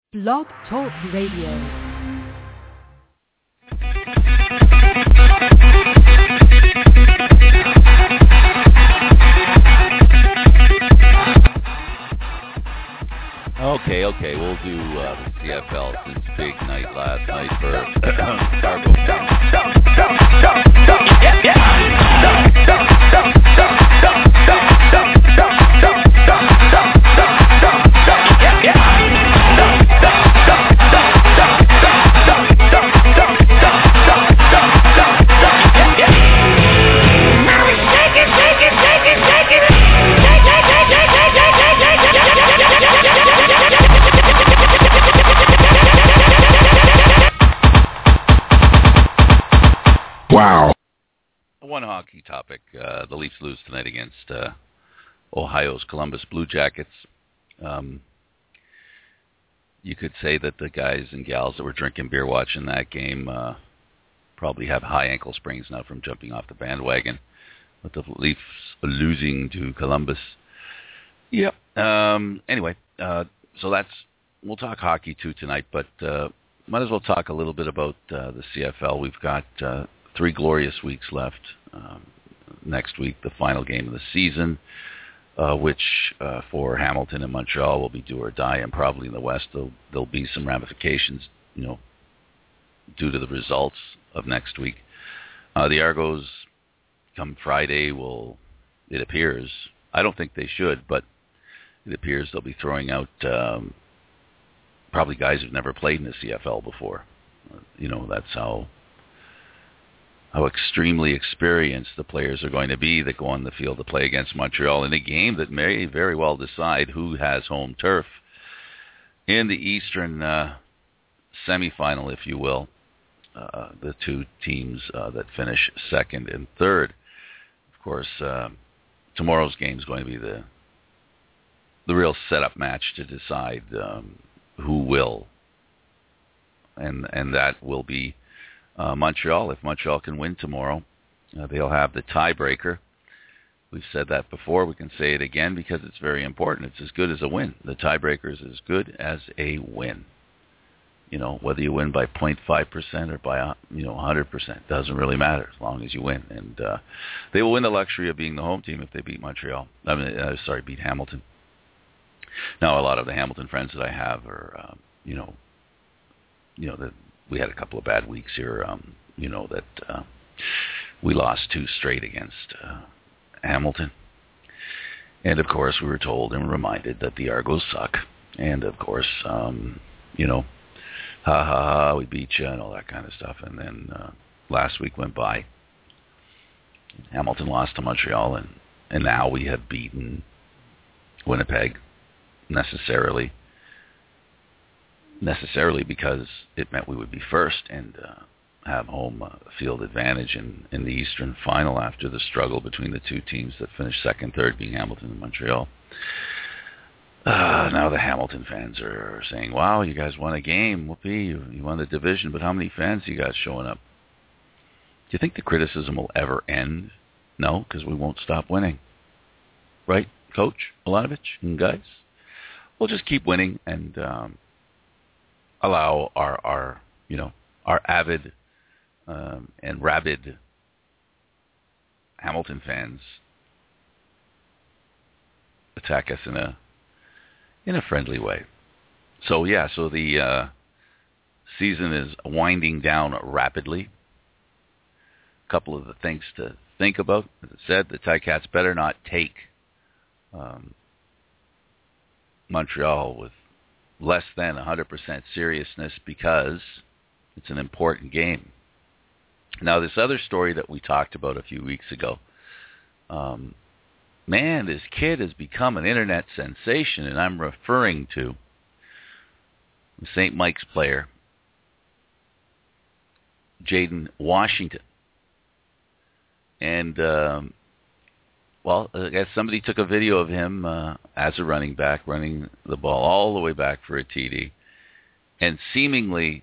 Blog Talk Radio. Okay, we'll do the CFL since big night last night for Argo fans. Wow. One hockey topic. The Leafs lose tonight against Ohio's Columbus Blue Jackets. You could say that the guys and gals that were drinking beer watching that game probably have high ankle sprains now from jumping off the bandwagon. With the Leafs losing to Columbus. Yep. Anyway, so we'll talk hockey too tonight, but might as well talk a little bit about the CFL. We've got 3 glorious weeks left. Next week, the final game of the season, which for Hamilton and Montreal will be do or die, and probably in the West there'll be some ramifications, due to the results of next week. The Argos, come Friday, it appears, I don't think they should, but it appears they'll be throwing out probably guys who've never played in the CFL before. That's how extremely experienced the players are going to be that go on the field to play against Montreal in a game that may very well decide who has home turf in the Eastern semifinal, if you will. The 2 teams that finish second and third. Of course, tomorrow's game is going to be the real setup match to decide who will, and that will be Montreal. If Montreal can win tomorrow, they'll have the tiebreaker. We've said that before. We can say it again because it's very important. It's as good as a win. The tiebreaker is as good as a win. Whether you win by 0.5% or by 100%, doesn't really matter as long as you win. And they will win the luxury of being the home team if they beat beat Hamilton. Now, a lot of the Hamilton friends that I have are, that we had a couple of bad weeks here. That we lost 2 straight against Hamilton, and of course we were told and reminded that the Argos suck, and of course, we beat you and all that kind of stuff. And then last week went by. Hamilton lost to Montreal, and now we have beaten Winnipeg necessarily because it meant we would be first and have home field advantage in the Eastern final after the struggle between the 2 teams that finished second, third, being Hamilton and Montreal. Now the Hamilton fans are saying, wow, you guys won a game. Whoopee, you won the division, but how many fans you got showing up? Do you think the criticism will ever end? No, because we won't stop winning. Right, Coach Milanovich and guys? We'll just keep winning and allow our avid and rabid Hamilton fans attack us in a friendly way. So the season is winding down rapidly. A couple of the things to think about. As I said, the Ticats better not take Montreal with less than 100% seriousness because it's an important game. Now, this other story that we talked about a few weeks ago, this kid has become an internet sensation, and I'm referring to the St. Mike's player, Jaden Washington. And, I guess somebody took a video of him as a running back, running the ball all the way back for a TD, and seemingly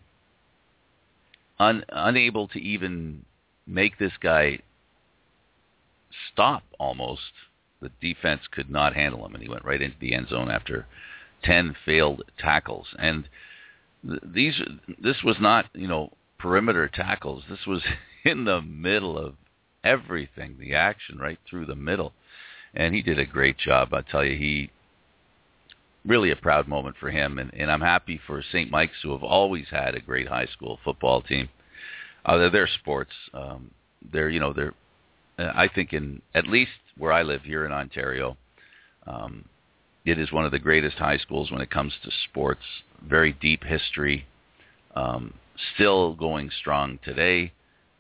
unable to even make this guy stop almost. The defense could not handle him, and he went right into the end zone after 10 failed tackles. And This was not, perimeter tackles. This was in the middle of everything, the action right through the middle. And he did a great job. I tell you, he really a proud moment for him. And I'm happy for St. Mike's, who have always had a great high school football team. They're sports. They're I think in at least where I live here in Ontario, it is one of the greatest high schools when it comes to sports. Very deep history, still going strong today.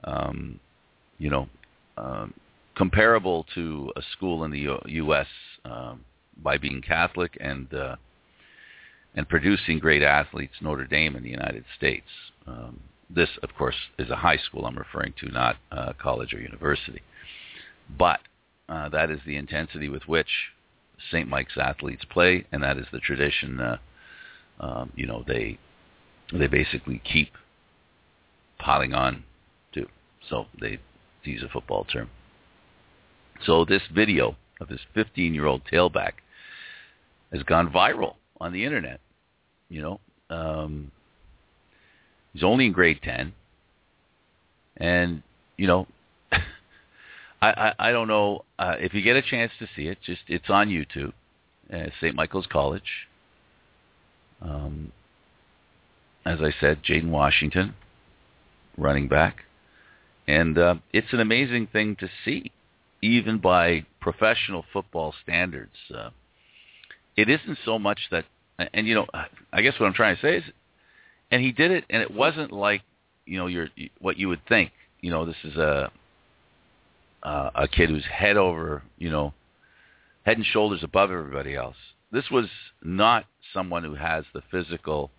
Comparable to a school in the U.S. By being Catholic and producing great athletes, Notre Dame in the United States. This, of course, is a high school I'm referring to, not college or university. But that is the intensity with which St. Mike's athletes play, and that is the tradition. They basically keep piling on to. So to use a football term. So this video of this 15-year-old tailback has gone viral on the internet. He's only in grade 10, and I don't know if you get a chance to see it. It's on YouTube, St. Michael's College. As I said, Jaden Washington, running back, and it's an amazing thing to see, even by professional football standards. It isn't so much that, and I guess what I'm trying to say is, and he did it, and it wasn't like what you would think. This is a kid who's head and shoulders above everybody else. This was not someone who has the physical,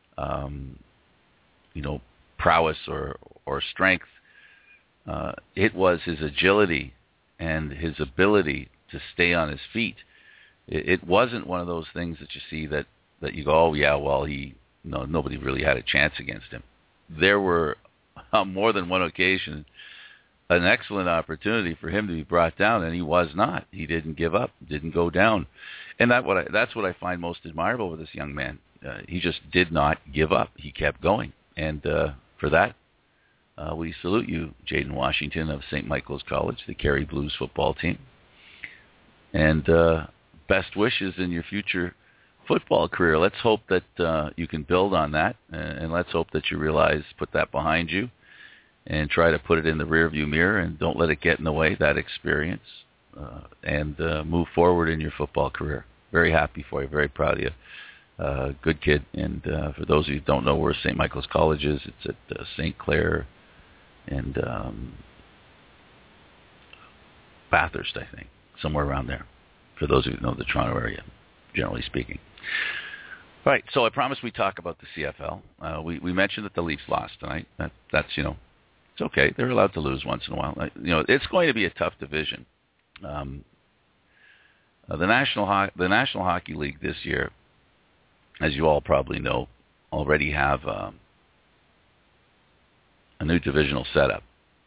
prowess or strength. It was his agility and his ability to stay on his feet. It wasn't one of those things that you see that you go, oh yeah, well nobody really had a chance against him. There were on more than one occasion an excellent opportunity for him to be brought down, and he was not. He didn't give up, didn't go down, and that's what I find most admirable with this young man. He just did not give up. He kept going, and for that, we salute you, Jaden Washington of St. Michael's College, the Kerry Blues football team, and best wishes in your future football career. Let's hope that you can build on that, and let's hope that you realize, put that behind you, and try to put it in the rearview mirror, and don't let it get in the way, that experience, and move forward in your football career. Very happy for you, very proud of you. Good kid, and for those of you who don't know where St. Michael's College is, it's at St. Clair and Bathurst, I think, somewhere around there, for those of you who know the Toronto area, generally speaking. All right, so I promised we'd talk about the CFL. We mentioned that the Leafs lost tonight. That's it's okay. They're allowed to lose once in a while. It's going to be a tough division. The National Hockey League this year, as you all probably know, already have a new divisional setup.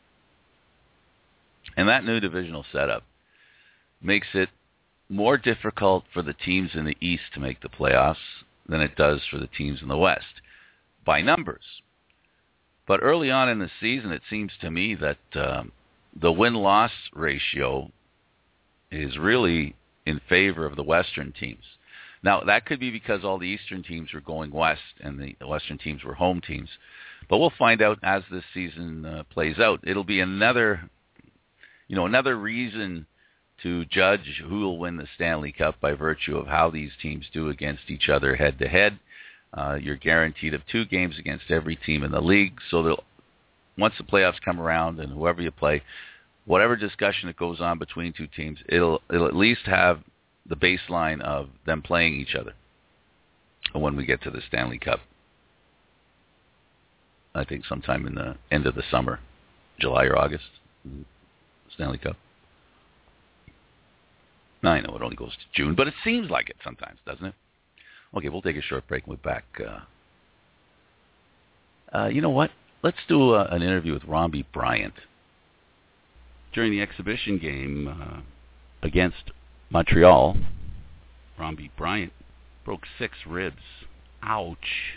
And that new divisional setup makes it more difficult for the teams in the East to make the playoffs than it does for the teams in the West, by numbers. But early on in the season, it seems to me that the win-loss ratio is really in favor of the Western teams. Now, that could be because all the Eastern teams were going west and the Western teams were home teams. But we'll find out as this season plays out. It'll be another reason to judge who will win the Stanley Cup by virtue of how these teams do against each other head-to-head. You're guaranteed of 2 games against every team in the league. So once the playoffs come around and whoever you play, whatever discussion that goes on between 2 teams, it'll at least have the baseline of them playing each other when we get to the Stanley Cup. I think sometime in the end of the summer, July or August, Stanley Cup. Now, I know it only goes to June, but it seems like it sometimes, doesn't it? Okay, we'll take a short break and we'll be back. You know what? Let's do an interview with Romby Bryant. During the exhibition game against Montreal, Romby Bryant broke 6 ribs. Ouch.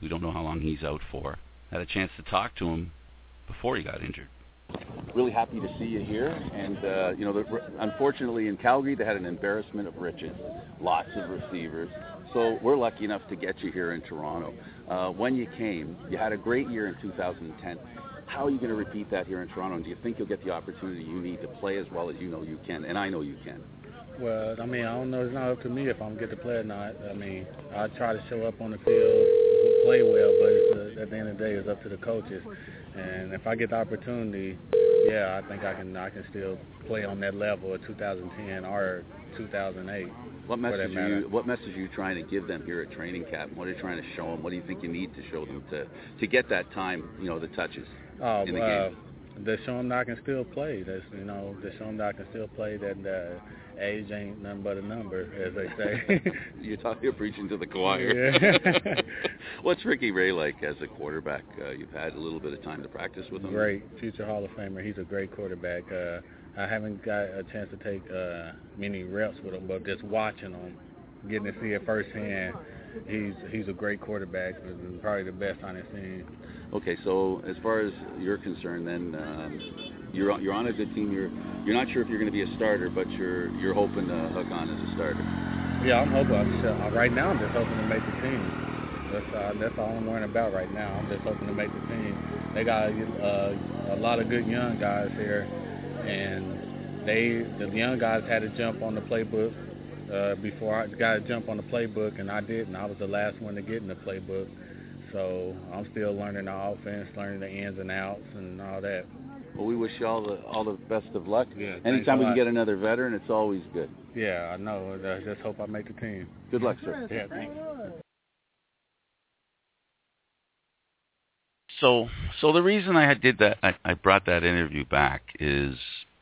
We don't know how long he's out for. Had a chance to talk to him before he got injured. Really happy to see you here. And, unfortunately in Calgary, they had an embarrassment of riches, lots of receivers. So we're lucky enough to get you here in Toronto. When you came, you had a great year in 2010. How are you going to repeat that here in Toronto? And do you think you'll get the opportunity you need to play as well as you know you can? And I know you can. Well, I don't know. It's not up to me if I'm going to get to play or not. I try to show up on the field, play well, but at the end of the day, it's up to the coaches. And if I get the opportunity, I think I can still play on that level of 2010 or 2008. What message are you trying to give them here at training camp? What are you trying to show them? What do you think you need to show them to get that time, the touches in the game? To show them that I can still play. To show them that I can still play. That age ain't nothing but a number, as they say. You're preaching to the choir. Yeah. What's Ricky Ray like as a quarterback? You've had a little bit of time to practice with him. Great, future Hall of Famer. He's a great quarterback. I haven't got a chance to take many reps with him, but just watching him, getting to see it firsthand, he's a great quarterback, and probably the best on his team. Okay, so as far as you're concerned, then you're on a good team. You're not sure if you're going to be a starter, but you're hoping to hook on as a starter. Yeah, I'm hoping. Right now, I'm just hoping to make the team. That's all I'm worrying about right now. I'm just hoping to make the team. They got a lot of good young guys here, and the young guys had to jump on the playbook before I got to jump on the playbook, and I didn't. I was the last one to get in the playbook. So I'm still learning the offense, learning the ins and outs and all that. Well, we wish you all the best of luck. Yeah, anytime we can get another veteran, it's always good. Yeah, I know. I just hope I make the team. Good luck, sir. Yeah, thanks. So the reason I brought that interview back is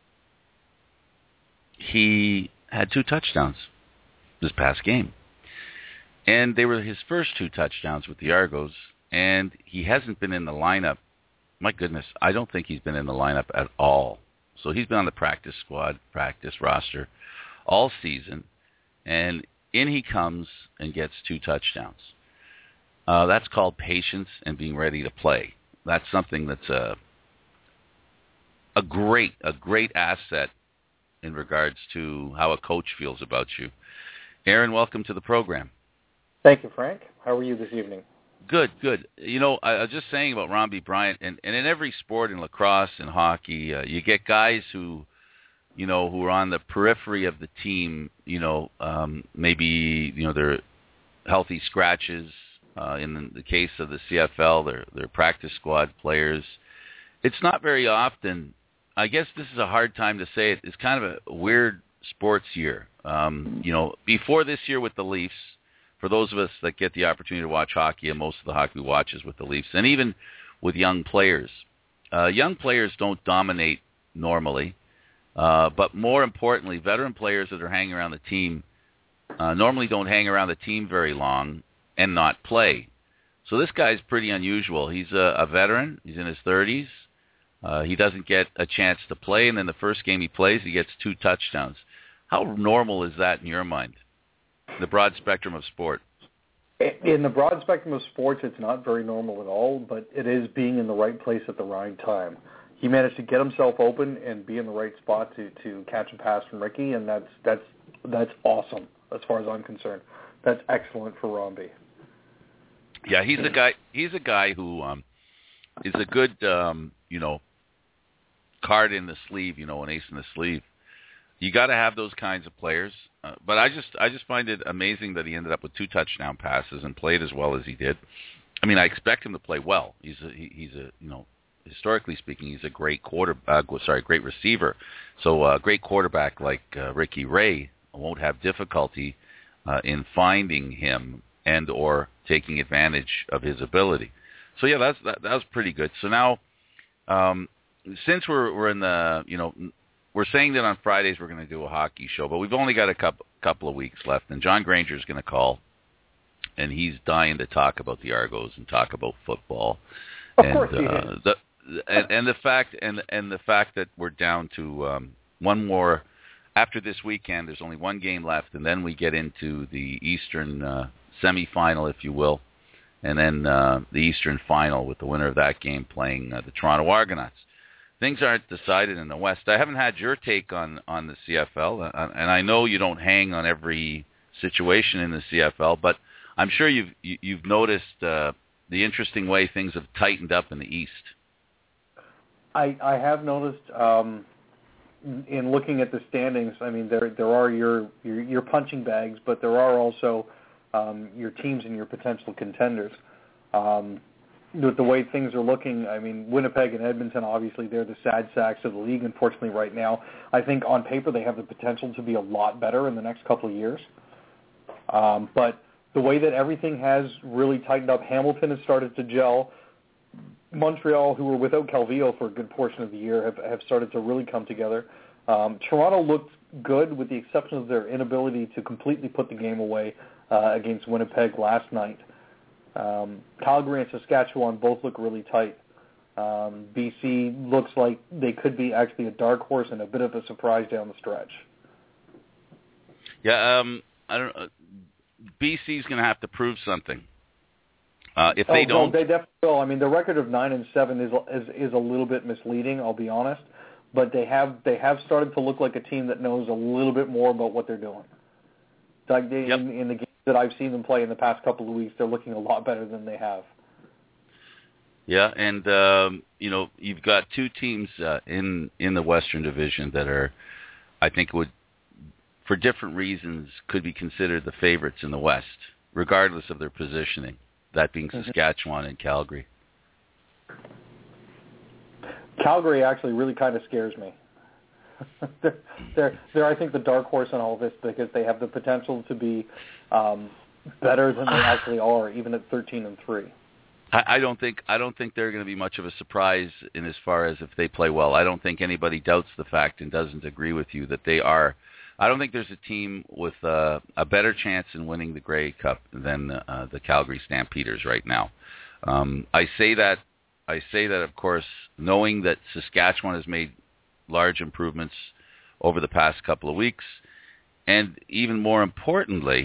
he had 2 touchdowns this past game. And they were his first 2 touchdowns with the Argos, and he hasn't been in the lineup. My goodness, I don't think he's been in the lineup at all. So he's been on the practice squad, practice roster all season, and in he comes and gets 2 touchdowns. That's called patience and being ready to play. That's something that's a great asset in regards to how a coach feels about you. Aaron, welcome to the program. Thank you, Frank. How are you this evening? Good. I was just saying about Romby Bryant, and in every sport, in lacrosse and hockey, you get guys who are on the periphery of the team, maybe, they're healthy scratches. In the case of the CFL, they're practice squad players. It's not very often. I guess this is a hard time to say it. It's kind of a weird sports year. Before this year with the Leafs, for those of us that get the opportunity to watch hockey, and most of the hockey we watch is with the Leafs, and even with young players don't dominate normally, but more importantly, veteran players that are hanging around the team normally don't hang around the team very long and not play. So this guy's pretty unusual. He's a veteran. He's in his 30s. He doesn't get a chance to play, and then the first game he plays, he gets 2 touchdowns. How normal is that in your mind? The broad spectrum of sport. In the broad spectrum of sports, it's not very normal at all, but it is being in the right place at the right time. He managed to get himself open and be in the right spot to catch a pass from Ricky, and that's awesome as far as I'm concerned. That's excellent for Romby. Yeah, he's a guy who is a good card in the sleeve, an ace in the sleeve. You got to have those kinds of players. But I just find it amazing that he ended up with 2 touchdown passes and played as well as he did. I mean, I expect him to play well. He's a historically speaking, he's a great great receiver. So a great quarterback like Ricky Ray won't have difficulty in finding him and or taking advantage of his ability. So yeah, that was pretty good. So now, since we're in the we're saying that on Fridays we're going to do a hockey show, but we've only got a couple of weeks left, and John Granger is going to call, and he's dying to talk about the Argos and talk about football. Of course he is. And the fact that we're down to one more after this weekend. There's only one game left, and then we get into the Eastern semifinal, if you will, and then the Eastern Final with the winner of that game playing the Toronto Argonauts. Things aren't decided in the West. I haven't had your take on the CFL, and I know you don't hang on every situation in the CFL, but I'm sure you've noticed the interesting way things have tightened up in the East. I have noticed in looking at the standings. I mean, there are your punching bags, but there are also your teams and your potential contenders. With the way things are looking, I mean, Winnipeg and Edmonton, obviously, they're the sad sacks of the league, unfortunately, right now. I think on paper they have the potential to be a lot better in the next couple of years. But the way that everything has really tightened up, Hamilton has started to gel. Montreal, who were without Calvillo for a good portion of the year, have started to really come together. Toronto looked good with the exception of their inability to completely put the game away against Winnipeg last night. Calgary and Saskatchewan both look really tight. BC looks like they could be actually a dark horse and a bit of a surprise down the stretch. Yeah, I don't. BC's going to have to prove something. If they don't, they definitely will. I mean, the record of 9-7 is a little bit misleading. I'll be honest, but they have started to look like a team that knows a little bit more about what they're doing. Like in the games that I've seen them play in the past couple of weeks, they're looking a lot better than they have. Yeah, and you've got two teams in the Western Division that are, I think, would, for different reasons, could be considered the favorites in the West, regardless of their positioning. That being Saskatchewan and Calgary. Calgary actually really kind of scares me. they're I think the dark horse in all of this because they have the potential to be better than they actually are, even at 13-3. I don't think they're going to be much of a surprise in as far as if they play well. I don't think anybody doubts the fact and doesn't agree with you that they are. I don't think there's a team with a better chance in winning the Grey Cup than the Calgary Stampeders right now. I say that, of course, knowing that Saskatchewan has made large improvements over the past couple of weeks, and even more importantly,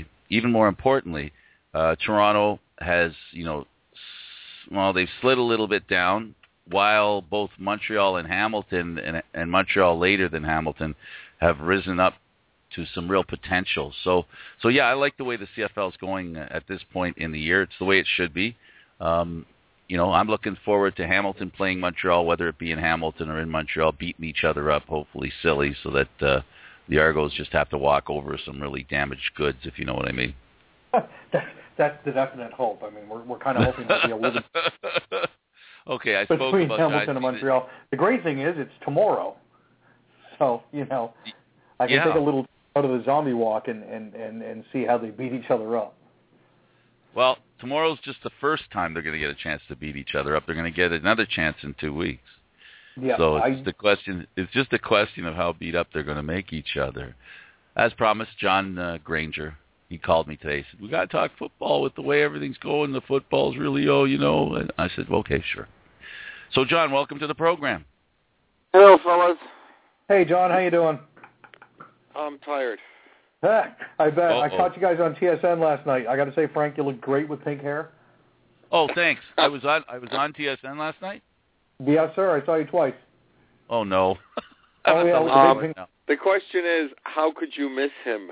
Toronto has, they've slid a little bit down, while both Montreal and Hamilton, and Montreal later than Hamilton, have risen up to some real potential. So yeah, I like the way the CFL is going at this point in the year. It's the way it should be. I'm looking forward to Hamilton playing Montreal, whether it be in Hamilton or in Montreal, beating each other up, hopefully silly, so that the Argos just have to walk over some really damaged goods, if you know what I mean. That's the definite hope. I mean, we're kind of hoping there'll be a little bit okay, I spoke between about Hamilton and Montreal. The great thing is it's tomorrow, so I can take a little out of the zombie walk and see how they beat each other up. Well, tomorrow's just the first time they're going to get a chance to beat each other up. They're going to get another chance in 2 weeks. Yeah, so it's just a question of how beat up they're going to make each other. As promised, John Granger, he called me today. He said, "We got to talk football with the way everything's going. The football's really, And I said, well, okay, sure. So, John, welcome to the program. Hello, fellas. Hey, John, how you doing? I'm tired. I bet. I caught you guys on TSN last night. I got to say, Frank, you look great with pink hair. Oh, thanks. I was on TSN last night? Yes, sir. I saw you twice. Oh, no. Oh, yeah. The question is, how could you miss him?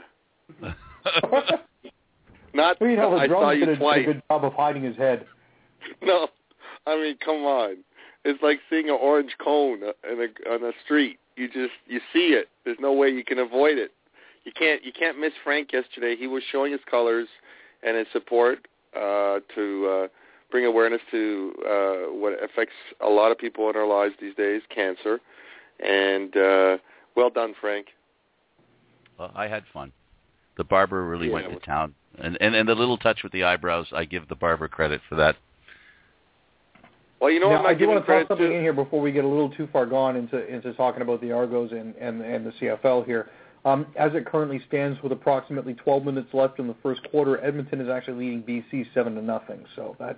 Not, I saw you twice. Did a good job of hiding his head. No, I mean, come on. It's like seeing an orange cone on a street. You see it. There's no way you can avoid it. You can't miss Frank yesterday. He was showing his colors and his support to bring awareness to what affects a lot of people in our lives these days, cancer. And well done, Frank. Well, I had fun. The barber really went to town. And the little touch with the eyebrows, I give the barber credit for that. Well, I do want to throw something in here before we get a little too far gone into talking about the Argos and the CFL here. As it currently stands, with approximately 12 minutes left in the first quarter, Edmonton is actually leading BC 7-0. So that's.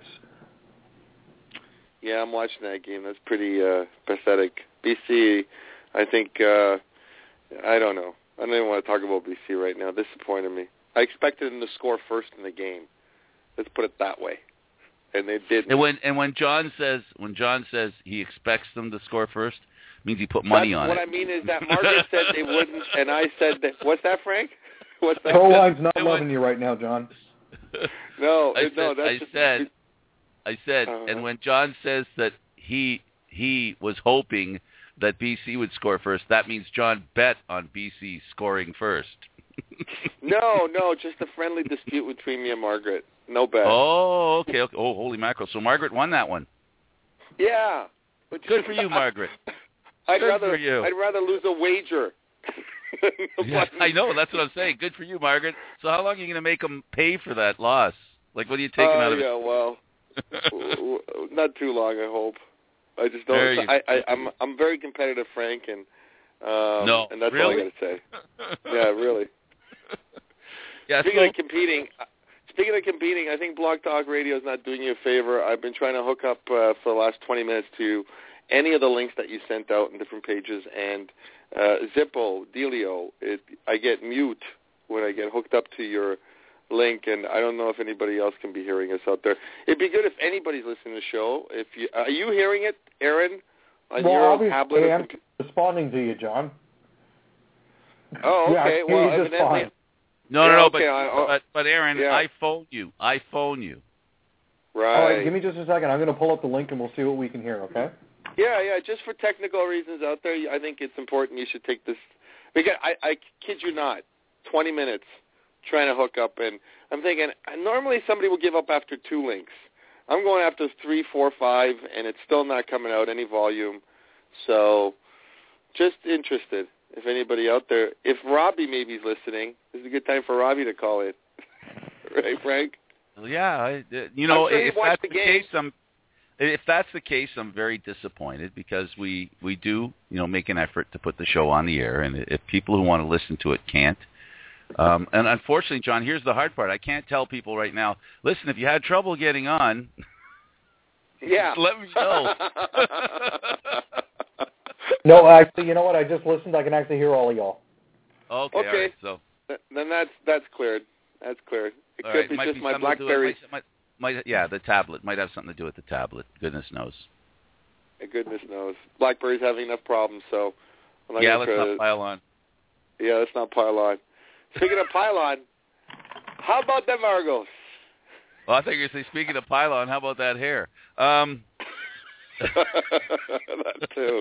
Yeah, I'm watching that game. That's pretty pathetic. BC, I think, I don't know. I don't even want to talk about BC right now. Disappointed me. I expected them to score first in the game. Let's put it that way. and they didn't. And when John says he expects them to score first, means he put money on it. What I mean is that Margaret said they wouldn't, and I said that. What's that, Frank? What's that? Proline's not loving you right now, John. No, I said, Uh-huh. and when John says that he was hoping that BC would score first, that means John bet on BC scoring first. No, just a friendly dispute between me and Margaret. No bet. Oh, okay. Oh, holy mackerel! So Margaret won that one. Yeah. Good for you, Margaret. I'd Good for you. rather lose a wager. Yeah, I know. That's what I'm saying. Good for you, Margaret. So how long are you going to make them pay for that loss? Like, what are you taking out of it? Yeah, well, not too long, I hope. I just don't. I'm very competitive, Frank, and and that's all I got to say. Yeah, really. Yeah. Speaking of competing, I think Blog Talk Radio is not doing you a favor. I've been trying to hook up for the last 20 minutes to any of the links that you sent out in different pages, and Zippo, Delio, I get mute when I get hooked up to your link, and I don't know if anybody else can be hearing us out there. It'd be good if anybody's listening to the show. Are you hearing it, Aaron, on your tablet? I'm responding to you, John. Oh, okay. Yeah, well, just evidently. fine. No, Okay, but Aaron, yeah. I phone you. Right. All right, give me just a second. I'm going to pull up the link, and we'll see what we can hear, okay? Yeah. Just for technical reasons out there, I think it's important you should take this. Because I kid you not, 20 minutes trying to hook up, and I'm thinking, normally somebody will give up after 2 links. I'm going after 3, 4, 5, and it's still not coming out any volume. So just interested. If anybody out there, if Robbie maybe is listening, this is a good time for Robbie to call in. Right, Frank? Yeah, sure if that's the case, if that's the case, I'm very disappointed because we do, make an effort to put the show on the air, and if people who want to listen to it can't. And unfortunately, John, here's the hard part. I can't tell people right now, listen, if you had trouble getting on, yeah, let me know. No, actually, you know what? I just listened. I can actually hear all of y'all. Okay. All right, so then that's cleared. That's cleared. It all could right, be might just be my something to do BlackBerry. The tablet might have something to do with the tablet. Goodness knows. Goodness knows. BlackBerry's having enough problems, so I'm not let's not pile on. Yeah, let's not pile on. Speaking of pile-on, how about them Argos? Well, I think you're saying, speaking of pile-on, how about that hair? That too.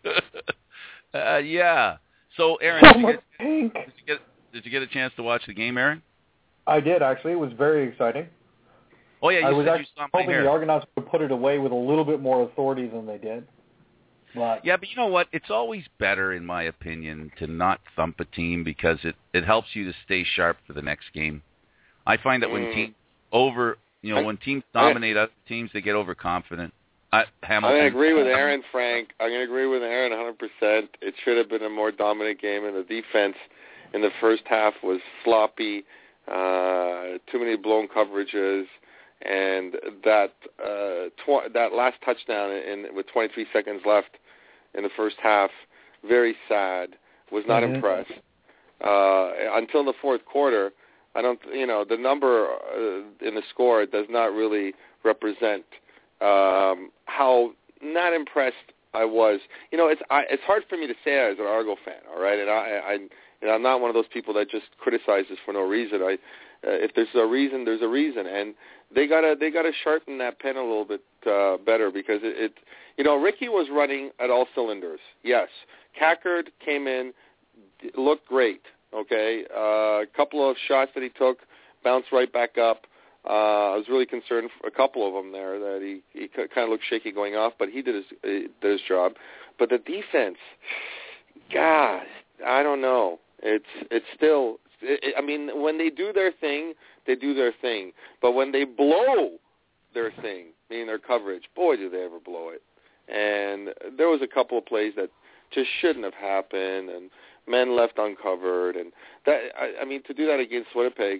Yeah. So, Aaron, did you get a chance to watch the game, Aaron? I did, actually. It was very exciting. Oh, yeah, you said you saw my hair. Hoping the Argonauts would put it away with a little bit more authority than they did. But yeah, but you know what? It's always better, in my opinion, to not thump a team because it helps you to stay sharp for the next game. I find that when teams when teams dominate other teams, they get overconfident. Hamilton. I'm going to agree with Aaron, Frank. I'm going to agree with Aaron 100%. It should have been a more dominant game, and the defense in the first half was sloppy, too many blown coverages, and that last touchdown with 23 seconds left in the first half, very sad. Was not impressed until the fourth quarter. I don't, the number in the score does not really represent how not impressed I was. It's hard for me to say as an Argo fan, all right, and I'm not one of those people that just criticizes for no reason. If there's a reason, there's a reason, and they gotta sharpen that pen a little bit better because Ricky was running at all cylinders. Yes, Cackard came in, looked great. Okay, a couple of shots that he took bounced right back up. I was really concerned for a couple of them there that he kind of looked shaky going off, but he did his job. But the defense, gosh, I don't know. It's still. I mean, when they do their thing, they do their thing. But when they blow their thing, meaning their coverage, boy, do they ever blow it. And there was a couple of plays that just shouldn't have happened, and men left uncovered, and that. I mean, to do that against Winnipeg,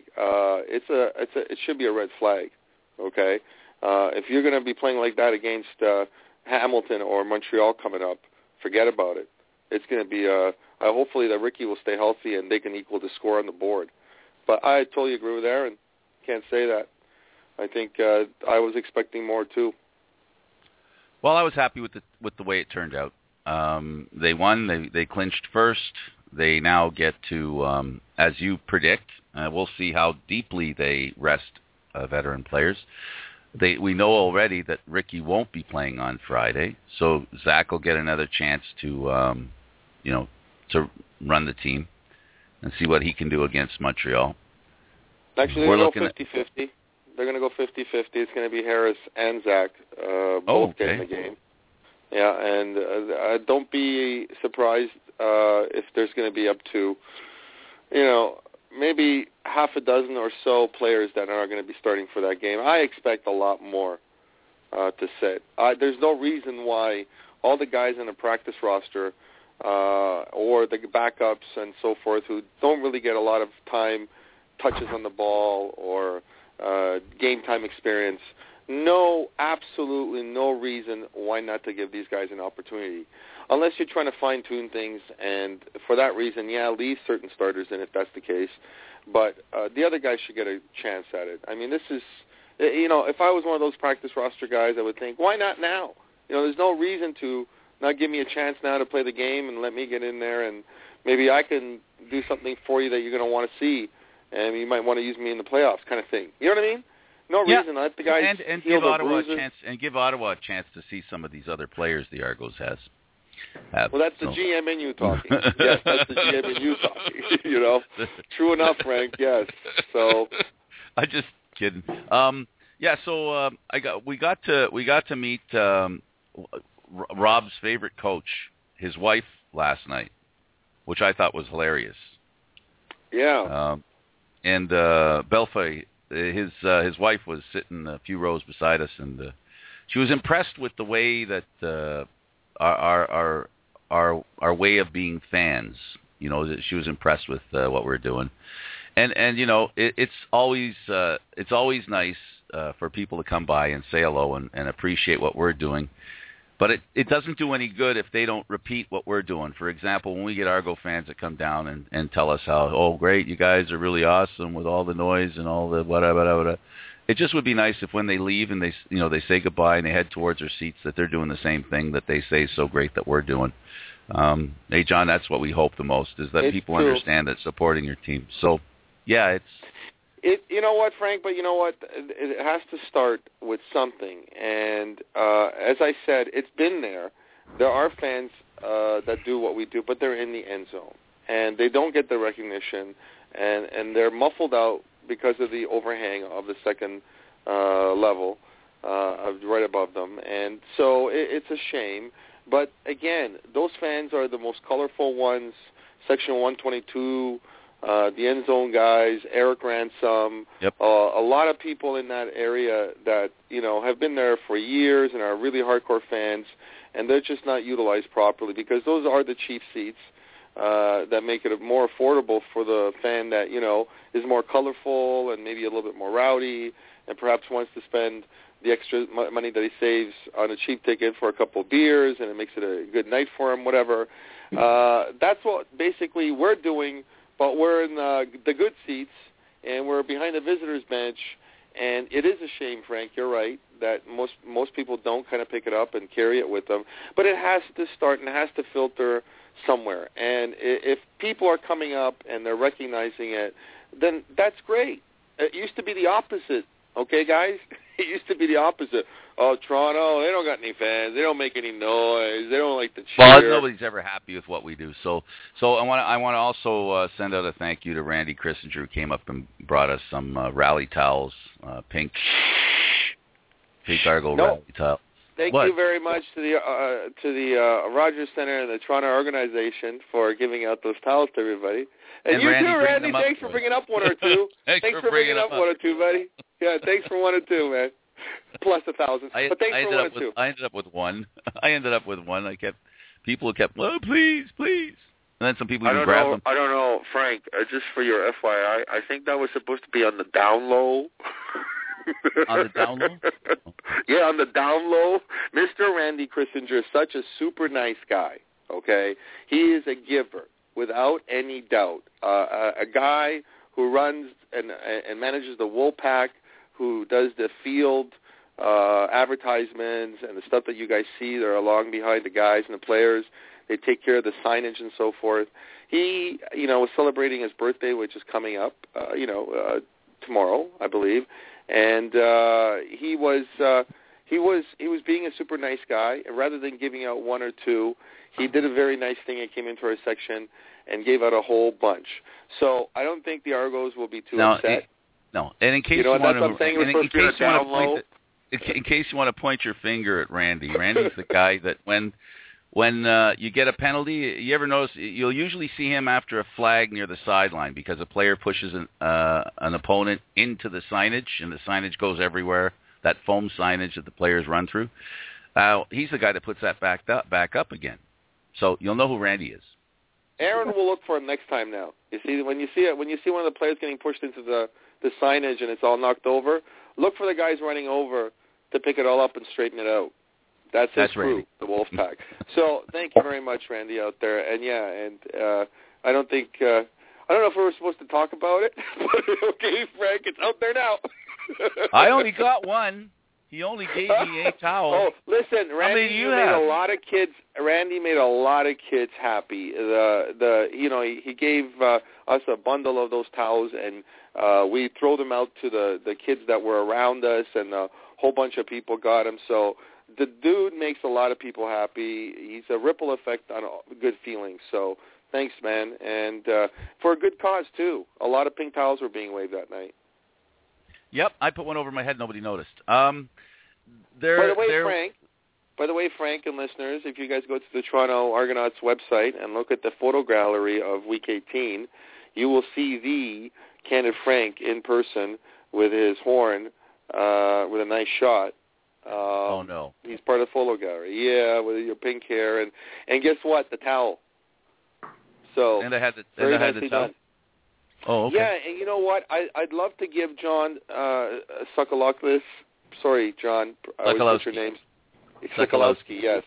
it should be a red flag. Okay, if you're going to be playing like that against Hamilton or Montreal coming up, forget about it. It's going to be hopefully that Ricky will stay healthy and they can equal the score on the board. But I totally agree with Aaron. Can't say that. I think I was expecting more too. Well, I was happy with the way it turned out. They won. They clinched first. They now get to, as you predict, we'll see how deeply they rest veteran players. We know already that Ricky won't be playing on Friday, so Zach will get another chance to, to run the team and see what he can do against Montreal. Actually, they're going to go 50-50. They're going to go 50-50. It's going to be Harris and Zach both getting the game. Yeah, and don't be surprised if there's going to be up to, maybe half a dozen or so players that are going to be starting for that game. I expect a lot more to sit. There's no reason why all the guys in the practice roster or the backups and so forth who don't really get a lot of time, touches on the ball or game time experience, absolutely no reason why not to give these guys an opportunity. Unless you're trying to fine-tune things, and for that reason, leave certain starters in if that's the case. But the other guys should get a chance at it. I mean, this is, if I was one of those practice roster guys, I would think, why not now? There's no reason to not give me a chance now to play the game and let me get in there, and maybe I can do something for you that you're going to want to see, and you might want to use me in the playoffs kind of thing. You know what I mean? No reason. Let the guys and give Ottawa a chance, and give Ottawa a chance to see some of these other players the Argos have. Well, that's the GM in you talking. Yes, that's the GM in you talking. True enough, Frank. Yes. So, I just kidding. So we got to meet Rob's favorite coach, his wife, last night, which I thought was hilarious. Yeah. And Belfoy, his wife was sitting a few rows beside us, and she was impressed with the way that our way of being fans. She was impressed with what we're doing, and it's always nice for people to come by and say hello and appreciate what we're doing. But it doesn't do any good if they don't repeat what we're doing. For example, when we get Argo fans that come down and tell us how, great, you guys are really awesome with all the noise and all the whatever. It just would be nice if when they leave and they say goodbye and they head towards their seats that they're doing the same thing that they say is so great that we're doing. Hey, John, that's what we hope the most, is that people understand that supporting your team. So, yeah, you know what, Frank? But you know what? It has to start with something. And as I said, it's been there. There are fans that do what we do, but they're in the end zone. And they don't get the recognition. And they're muffled out because of the overhang of the second level right above them. And so it's a shame. But, again, those fans are the most colorful ones, Section 122, the end zone guys, Eric Ransom, yep. A lot of people in that area that, have been there for years and are really hardcore fans, and they're just not utilized properly because those are the cheap seats that make it more affordable for the fan that, is more colorful and maybe a little bit more rowdy and perhaps wants to spend the extra money that he saves on a cheap ticket for a couple of beers, and it makes it a good night for him, whatever. That's what basically we're doing. But we're in the good seats, and we're behind the visitors' bench, and it is a shame, Frank, you're right, that most people don't kind of pick it up and carry it with them. But it has to start and it has to filter somewhere. And if people are coming up and they're recognizing it, then that's great. It used to be the opposite, okay, guys? It used to be the opposite. Oh, Toronto, they don't got any fans. They don't make any noise. They don't like the cheer. Well, nobody's ever happy with what we do. So I want to also send out a thank you to Randy Christinger, who came up and brought us some rally towels, pink Argo rally towels. Thank you very much to the Rogers Center and the Toronto organization for giving out those towels to everybody. And you Randy, too, Randy. Thanks for bringing up one or two. Thanks for bringing up one or two, buddy. Yeah, thanks for one or two, man. Plus 1,000. But thanks for one or two. I ended up with one. People kept, oh, please. And then some people even grabbed them. I don't know, Frank, just for your FYI, I think that was supposed to be on the down low. On the down low? Yeah, on the down low. Mr. Randy Christinger is such a super nice guy, okay? He is a giver, without any doubt. A guy who runs and manages the Woolpack who does the field advertisements and the stuff that you guys see. They're along behind the guys and the players. They take care of the signage and so forth. He, was celebrating his birthday, which is coming up, tomorrow, I believe, and he was being a super nice guy. And rather than giving out one or two, he did a very nice thing and came into our section and gave out a whole bunch. So I don't think the Argos will be too upset. No, and in case in case you want to point your finger at Randy's the guy that when you get a penalty, you ever notice you'll usually see him after a flag near the sideline because a player pushes an opponent into the signage, and the signage goes everywhere, that foam signage that the players run through. He's the guy that puts that back up again. So you'll know who Randy is. Aaron will look for him next time now. You see, when you see one of the players getting pushed into the signage and it's all knocked over, look for the guys running over to pick it all up and straighten it out. That's his crew, Randy. the Wolfpack. So thank you very much, Randy, out there. And I don't know if we were supposed to talk about it, but okay, Frank, it's out there now. I only got one. He only gave me a towel. Oh, listen, Randy, you made have? a lot of kids. Randy made a lot of kids happy. He gave us a bundle of those towels, and we throw them out to the kids that were around us, and a whole bunch of people got them. So the dude makes a lot of people happy. He's a ripple effect on good feelings. So thanks, man, and for a good cause too. A lot of pink towels were being waved that night. Yep, I put one over my head. Nobody noticed. By the way, Frank and listeners, if you guys go to the Toronto Argonauts website and look at the photo gallery of Week 18, you will see the Candid Frank in person with his horn, with a nice shot. Oh no! He's part of the photo gallery. Yeah, with your pink hair and guess what? The towel. So and I had the nicely towel. done. Oh, okay. Yeah, and you know what? I'd love to give John Sokolowski. Sorry, John. I always butcher your names. Sokolowski, yes.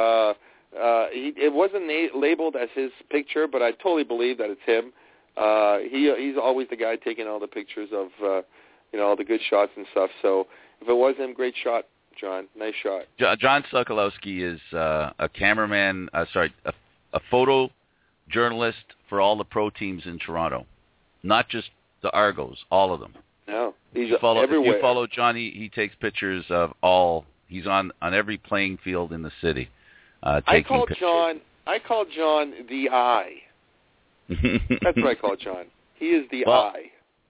It wasn't labeled as his picture, but I totally believe that it's him. He's always the guy taking all the pictures of all the good shots and stuff. So if it was him, great shot, John. Nice shot. John Sokolowski is a cameraman. A photo journalist for all the pro teams in Toronto. Not just the Argos, all of them. No, he's everywhere. If you follow John, he takes pictures of all. He's on every playing field in the city. I call John the Eye. That's what I call John. He is the Eye.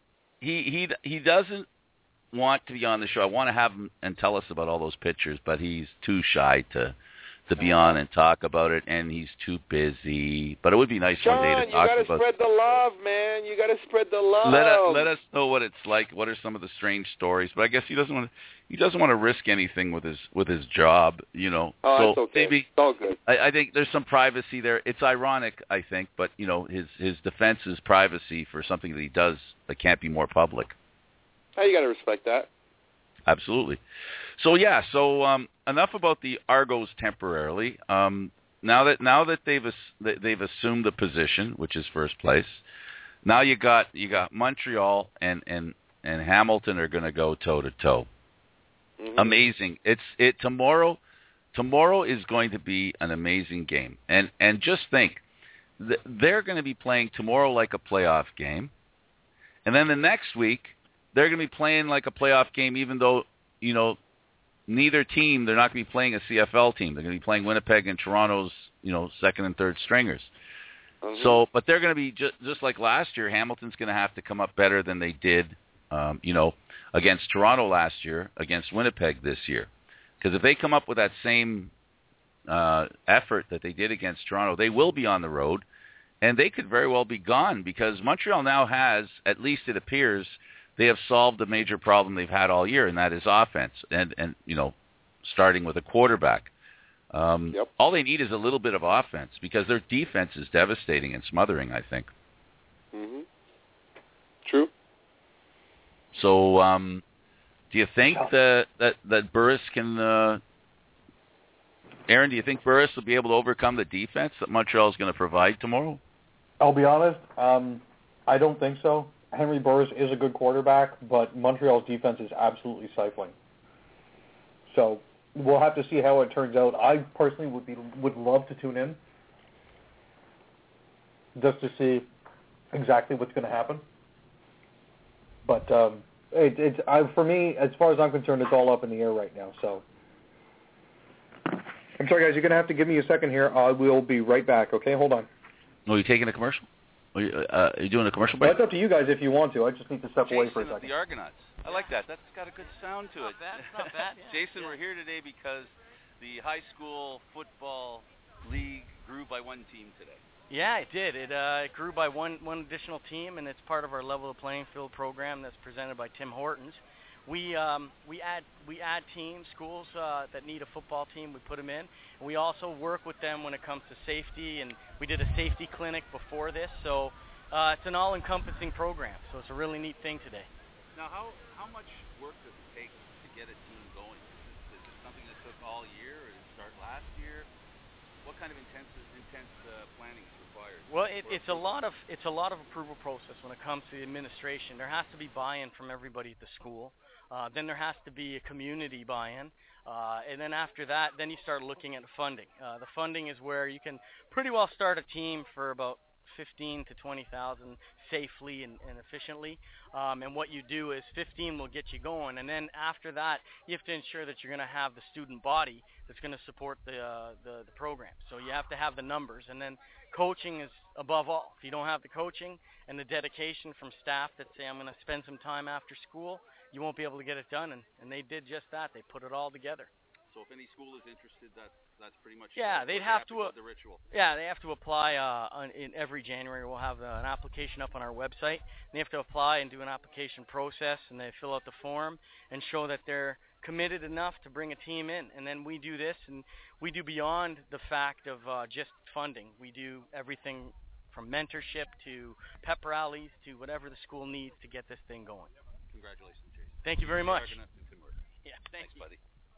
He doesn't want to be on the show. I want to have him and tell us about all those pictures, but he's too shy to be on and talk about it, and he's too busy. But it would be nice one day to talk about. John, you got to spread the love, man. You got to spread the love. Let us know what it's like. What are some of the strange stories? But I guess he doesn't want to risk anything with his job, Oh, so that's okay. maybe it's all good. I think there's some privacy there. It's ironic, I think, but his defense is privacy for something that he does that can't be more public. Oh, you got to respect that. Absolutely. So enough about the Argos temporarily. Now that they've assumed the position, which is first place, now you got Montreal and Hamilton are going to go toe to toe. Amazing. Tomorrow is going to be an amazing game, and just think, they're going to be playing tomorrow like a playoff game, and then the next week they're going to be playing like a playoff game, even though neither team, they're not going to be playing a CFL team. They're going to be playing Winnipeg and Toronto's, second and third stringers. So, but they're going to be just like last year. Hamilton's going to have to come up better than they did, against Toronto last year, against Winnipeg this year. Because if they come up with that same effort that they did against Toronto, they will be on the road, and they could very well be gone because Montreal now has, at least it appears, they have solved a major problem they've had all year, and that is offense, and starting with a quarterback. All they need is a little bit of offense because their defense is devastating and smothering, I think. True. So, do you think that Burris can? Aaron, do you think Burris will be able to overcome the defense that Montreal is going to provide tomorrow? I'll be honest. I don't think so. Henry Burris is a good quarterback, but Montreal's defense is absolutely stifling. So we'll have to see how it turns out. I personally would love to tune in just to see exactly what's going to happen. But for me, as far as I'm concerned, it's all up in the air right now. So I'm sorry, guys. You're going to have to give me a second here. I will be right back. Okay, hold on. Oh, you taking a commercial? Are you doing a commercial break? Well, it's up to you guys if you want to. I just need to step away for a Jason of second. the Argonauts. I like that. That's got a good sound to it. That's not bad. Yeah. Jason, we're here today because the high school football league grew by one team today. Yeah, it did. It grew by one additional team, and it's part of our Level the Playing Field program that's presented by Tim Hortons. We add teams, schools that need a football team. We put them in. And we also work with them when it comes to safety, and we did a safety clinic before this. So it's an all-encompassing program. So it's a really neat thing today. Now, how much work does it take to get a team going? Is this something that took all year, or did it start last year? What kind of intense planning is required? Well, it's a lot of approval process when it comes to the administration. There has to be buy-in from everybody at the school. Then there has to be a community buy-in. And then after that, then you start looking at the funding. The funding is where you can pretty well start a team for about 15 to 20,000 safely and efficiently. And what you do is 15 will get you going. And then after that, you have to ensure that you're going to have the student body that's going to support the program. So you have to have the numbers. And then coaching is above all. If you don't have the coaching and the dedication from staff that say, I'm going to spend some time after school, you won't be able to get it done. And they did just that. They put it all together. So if any school is interested, that's pretty much they'd have to the ritual. Yeah, they have to apply in every January. We'll have an application up on our website. They have to apply and do an application process, and they fill out the form and show that they're committed enough to bring a team in. And then we do this, and we do beyond the fact of just funding. We do everything from mentorship to pep rallies to whatever the school needs to get this thing going. Congratulations, Jason. Thank you very much. Yeah, thanks, buddy.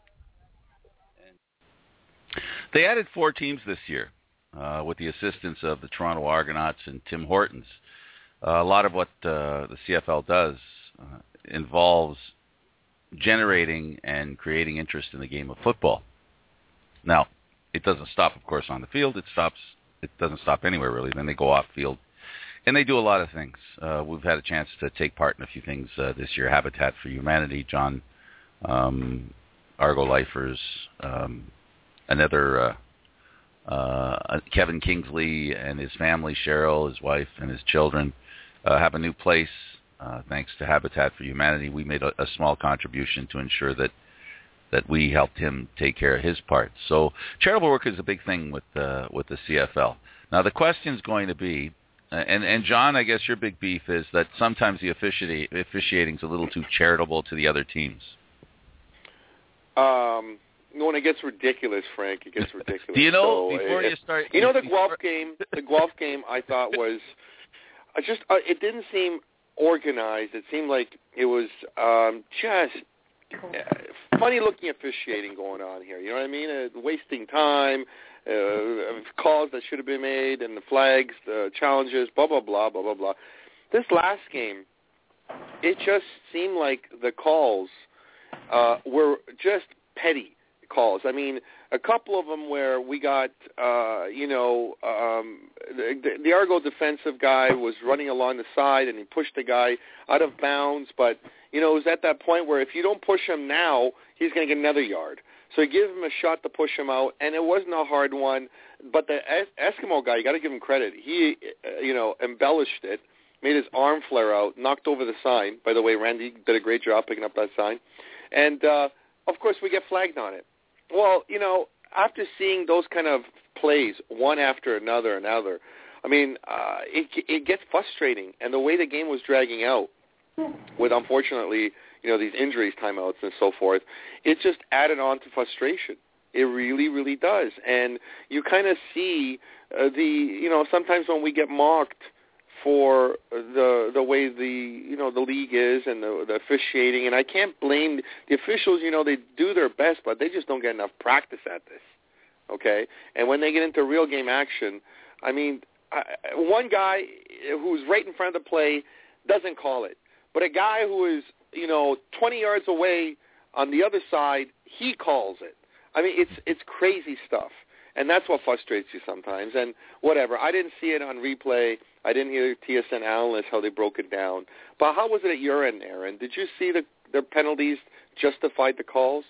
They added 4 teams this year with the assistance of the Toronto Argonauts and Tim Hortons. A lot of what the CFL does involves generating and creating interest in the game of football. Now, it doesn't stop, of course, on the field. It doesn't stop anywhere, really. Then they go off field, and they do a lot of things. We've had a chance to take part in a few things this year. Habitat for Humanity, John, Argo Lifers, another Kevin Kingsley and his family, Cheryl, his wife, and his children have a new place. Thanks to Habitat for Humanity, we made a small contribution to ensure that we helped him take care of his part. So charitable work is a big thing with the CFL. Now the question is going to be, and John, I guess your big beef is that sometimes the officiating is a little too charitable to the other teams. When it gets ridiculous, Frank, it gets ridiculous. Do you know, so before you start... You know, the Guelph game I thought was just, it didn't seem organized. It seemed like it was just funny-looking officiating going on here. You know what I mean? Wasting time, calls that should have been made, and the flags, the challenges, blah, blah, blah, blah, blah, blah. This last game, it just seemed like the calls were just petty calls. I mean, a couple of them where we got, the Argo defensive guy was running along the side and he pushed the guy out of bounds, but, it was at that point where if you don't push him now, he's going to get another yard. So you give him a shot to push him out, and it wasn't a hard one, but the Eskimo guy, you got to give him credit. He, embellished it, made his arm flare out, knocked over the sign. By the way, Randy did a great job picking up that sign. And, of course, we get flagged on it. Well, after seeing those kind of plays, one after another, I mean, it gets frustrating. And the way the game was dragging out with, unfortunately, these injuries, timeouts, and so forth, it just added on to frustration. It really, really does. And you kind of see sometimes when we get mocked for the way the league is and the officiating, and I can't blame the officials. They do their best, but they just don't get enough practice at this. Okay, and when they get into real game action, I mean, one guy who's right in front of the play doesn't call it. But a guy who is, 20 yards away on the other side, he calls it. I mean, it's crazy stuff. And that's what frustrates you sometimes. And whatever. I didn't see it on replay. I didn't hear TSN analysts how they broke it down. But how was it at your end, Aaron? Did you see the penalties justified the calls?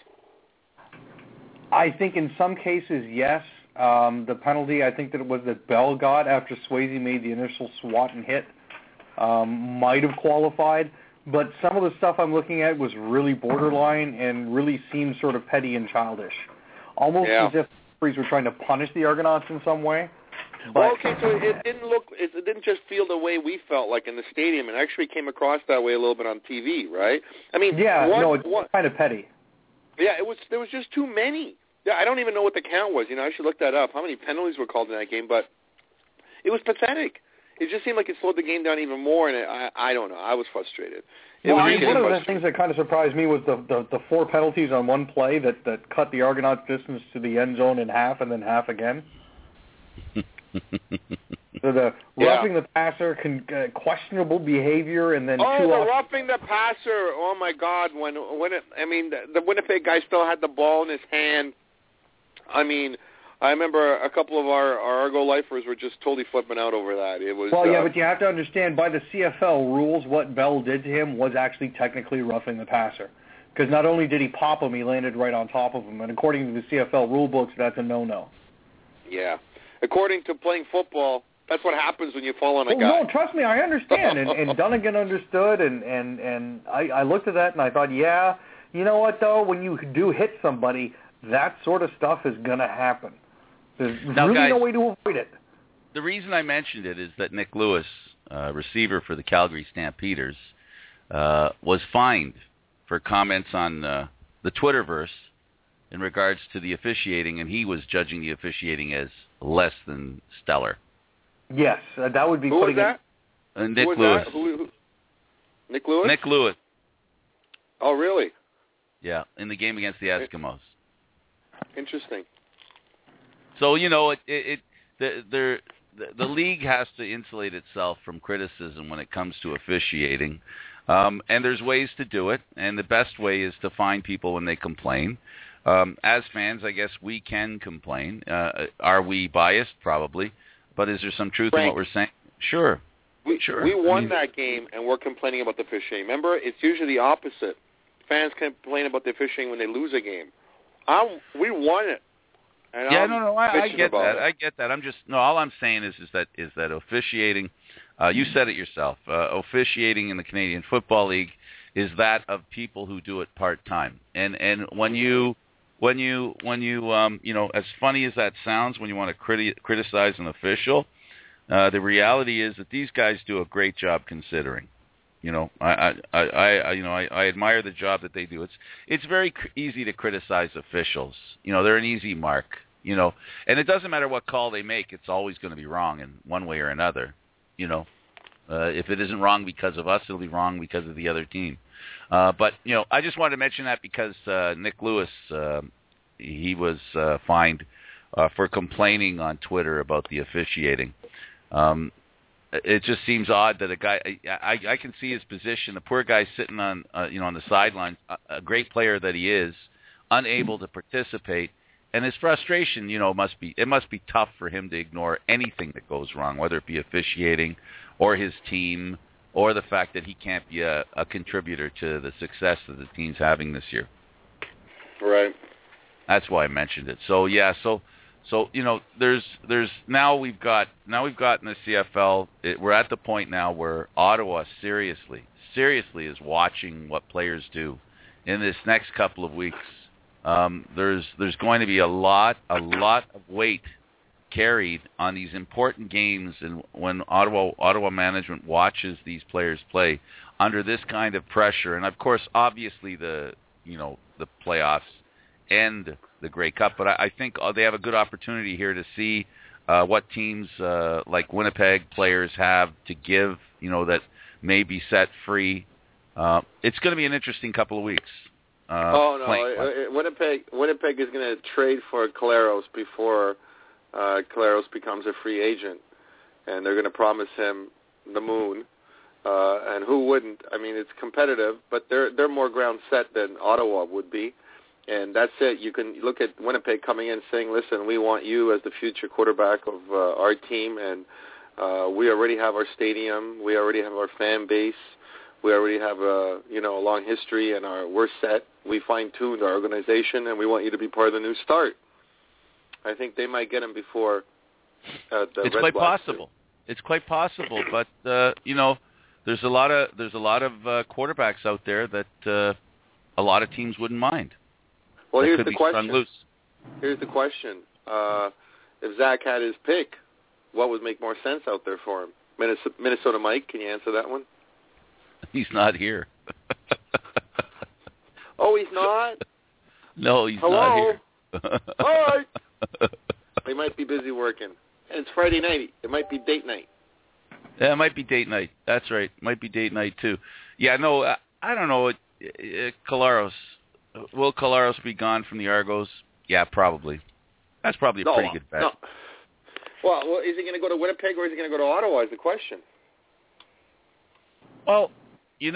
I think in some cases, yes. The penalty, I think that it was that Bell got after Swayze made the initial swat and hit, might have qualified. But some of the stuff I'm looking at was really borderline and really seemed sort of petty and childish. Almost as if referees were trying to punish the Argonauts in some way. Well, okay, so it didn't just feel the way we felt like in the stadium. It actually came across that way a little bit on TV, right? I mean, it's kind of petty. Yeah, there was just too many. Yeah, I don't even know what the count was. I should look that up. How many penalties were called in that game? But it was pathetic. It just seemed like it slowed the game down even more, and I don't know. I was frustrated. One of the things that kind of surprised me was the 4 penalties on one play that cut the Argonauts' distance to the end zone in half and then half again. So the roughing the passer, questionable behavior, and then roughing the passer. Oh my God! The Winnipeg guy still had the ball in his hand. I mean, I remember a couple of our Argo lifers were just totally flipping out over that. It was but you have to understand, by the CFL rules, what Bell did to him was actually technically roughing the passer. Because not only did he pop him, he landed right on top of him. And according to the CFL rule books, that's a no-no. Yeah. According to playing football, that's what happens when you fall on a guy. No, trust me, I understand. and Dunnigan understood, and I looked at that and I thought, yeah, you know what, though? When you do hit somebody, that sort of stuff is going to happen. There's no way to avoid it. The reason I mentioned it is that Nick Lewis, receiver for the Calgary Stampeders, was fined for comments on the Twitterverse in regards to the officiating, and he was judging the officiating as less than stellar. Yes, that would be Who putting was that? Nick Lewis. Who? Nick Lewis? Nick Lewis. Oh, really? Yeah, in the game against the Eskimos. Interesting. So, the league has to insulate itself from criticism when it comes to officiating. And there's ways to do it, and the best way is to find people when they complain. As fans, I guess we can complain. Are we biased? Probably. But is there some truth in what we're saying? Sure. We won that game, and we're complaining about the officiating. Remember, it's usually the opposite. Fans complain about the officiating when they lose a game. We won it. And I get that. I get that. All I'm saying is that officiating, you said it yourself, officiating in the Canadian Football League is that of people who do it part-time. And when you as funny as that sounds, when you want to criticize an official, the reality is that these guys do a great job considering. I admire the job that they do. It's very easy to criticize officials. They're an easy mark. And it doesn't matter what call they make; it's always going to be wrong in one way or another. If it isn't wrong because of us, it'll be wrong because of the other team. But I just wanted to mention that because Nick Lewis, he was fined for complaining on Twitter about the officiating. It just seems odd that a guy. I can see his position. The poor guy sitting on on the sidelines, a great player that he is, unable to participate, and his frustration, must be tough for him to ignore anything that goes wrong, whether it be officiating, or his team, or the fact that he can't be a contributor to the success that the team's having this year. Right. That's why I mentioned it. So yeah, so there's now we've got in the CFL. We're at the point now where Ottawa seriously is watching what players do in this next couple of weeks. There's going to be a lot of weight carried on these important games, and when Ottawa management watches these players play under this kind of pressure, and of course, obviously the playoffs and the Grey Cup, but I think they have a good opportunity here to see what teams like Winnipeg players have to give, that may be set free. It's going to be an interesting couple of weeks. Winnipeg is going to trade for Collaros before Collaros becomes a free agent, and they're going to promise him the moon, and who wouldn't? I mean, it's competitive, but they're more ground set than Ottawa would be. And that's it. You can look at Winnipeg coming in saying, listen, we want you as the future quarterback of our team, and we already have our stadium. We already have our fan base. We already have a long history, and we're set. We fine-tuned our organization, and we want you to be part of the new start. I think they might get him before the It's Red quite Blacks possible. It's quite possible, but there's a lot of quarterbacks out there that a lot of teams wouldn't mind. Well, that here's could the be question. strung loose. Here's the question. If Zach had his pick, what would make more sense out there for him? Minnesota Mike, can you answer that one? He's not here. Oh, he's not? No, he's Hello? not here. Hi. He might be busy working. And it's Friday night. It might be date night. Yeah, it might be date night. That's right. It might be date night, too. Yeah, no, I don't know. Collaros. Will Collaros be gone from the Argos? Yeah, probably. That's probably a pretty good bet. No. Well, is he going to go to Winnipeg or is he going to go to Ottawa is the question. Well, you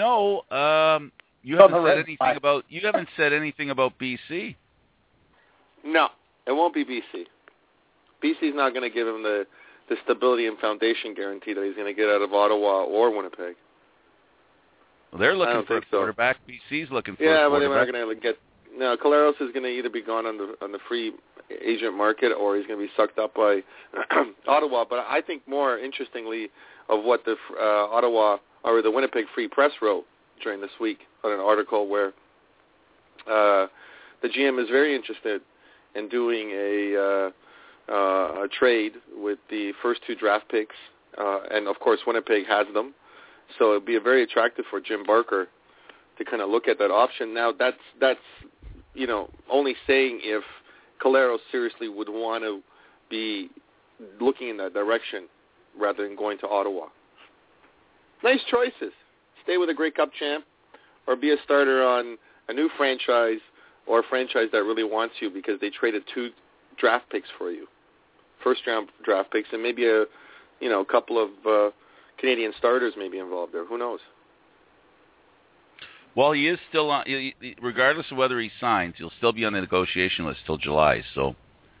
haven't said anything about BC. No, it won't be BC. BC's not going to give him the stability and foundation guarantee that he's going to get out of Ottawa or Winnipeg. Well, they're looking for a quarterback. BC's looking for a quarterback. Yeah, but they're not going to get. No, Collaros is going to either be gone on the free agent market or he's going to be sucked up by Ottawa. But I think more interestingly of what the Ottawa or the Winnipeg Free Press wrote during this week on an article where the GM is very interested in doing a trade with the first 2 draft picks, and of course Winnipeg has them, so it'd be very attractive for Jim Barker to kind of look at that option. Now that's only saying if Collaros seriously would want to be looking in that direction rather than going to Ottawa. Nice choices. Stay with a Grey Cup champ or be a starter on a new franchise or a franchise that really wants you because they traded 2 draft picks for you, first-round draft picks, and maybe a couple of Canadian starters may be involved there. Who knows? Well, he is still on. Regardless of whether he signs, he'll still be on the negotiation list till July. So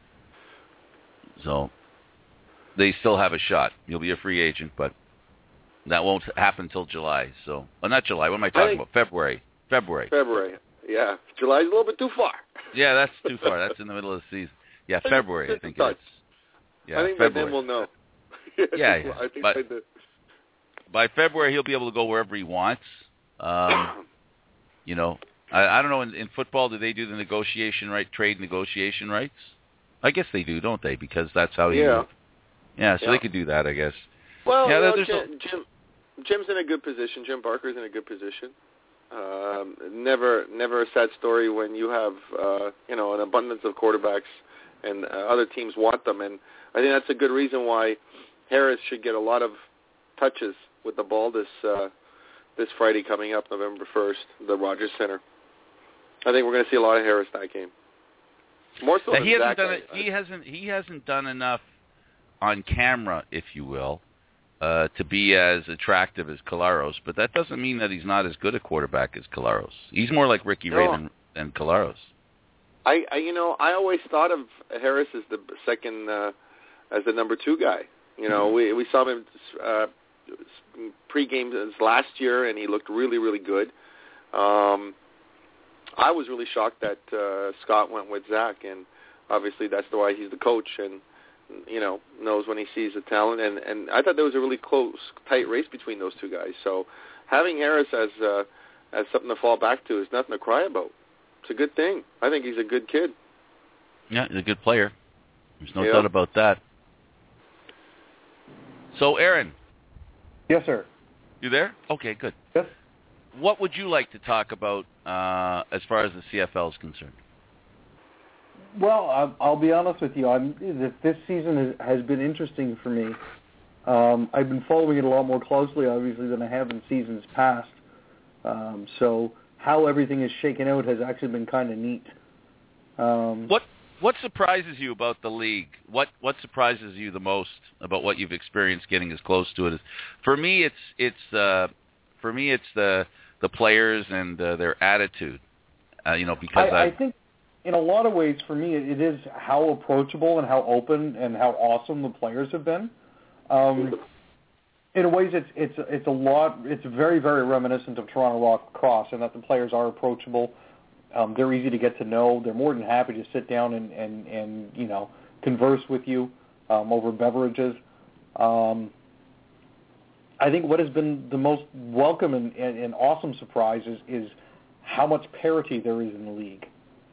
they still have a shot. He'll be a free agent, but that won't happen till July. So, not July. What am I talking about? February. Yeah, July's a little bit too far. Yeah, that's too far. That's in the middle of the season. Yeah, February. I think it's. Yeah, I think February. by then we'll know. Yeah. I think by February he'll be able to go wherever he wants. I don't know. In football, do they do the trade negotiation rights? I guess they do, don't they? Because that's how you. Yeah. So they could do that, I guess. Well, Jim's in a good position. Jim Barker's in a good position. Never a sad story when you have an abundance of quarterbacks and other teams want them, and I think that's a good reason why Harris should get a lot of touches with the ball this Friday coming up, November 1st, the Rogers Center. I think we're going to see a lot of Harris that game. More so than he hasn't Zach, done it. He hasn't done enough on camera, if you will, to be as attractive as Collaros. But that doesn't mean that he's not as good a quarterback as Collaros. He's more like Ricky Ray than Collaros. I always thought of Harris as the second, as the number 2 guy. We saw him pre-game last year, and he looked really, really good. I was really shocked that Scott went with Zach, and obviously that's why he's the coach and knows when he sees the talent. And I thought there was a really close, tight race between those 2 guys. So having Harris as something to fall back to is nothing to cry about. It's a good thing. I think he's a good kid. Yeah, he's a good player. There's no doubt about that. So, Aaron. Yes, sir. You there? Okay, good. Yes. What would you like to talk about as far as the CFL is concerned? Well, I'll be honest with you. This season has been interesting for me. I've been following it a lot more closely, obviously, than I have in seasons past. So how everything is shaken out has actually been kind of neat. What surprises you about the league? What surprises you the most about what you've experienced getting as close to it? For me, it's the players and their attitude. Because I think in a lot of ways, for me, it is how approachable and how open and how awesome the players have been. In ways, it's very, very reminiscent of Toronto Rock Cross, in that the players are approachable. They're easy to get to know. They're more than happy to sit down and converse with you over beverages. I think what has been the most welcome and awesome surprise is how much parity there is in the league.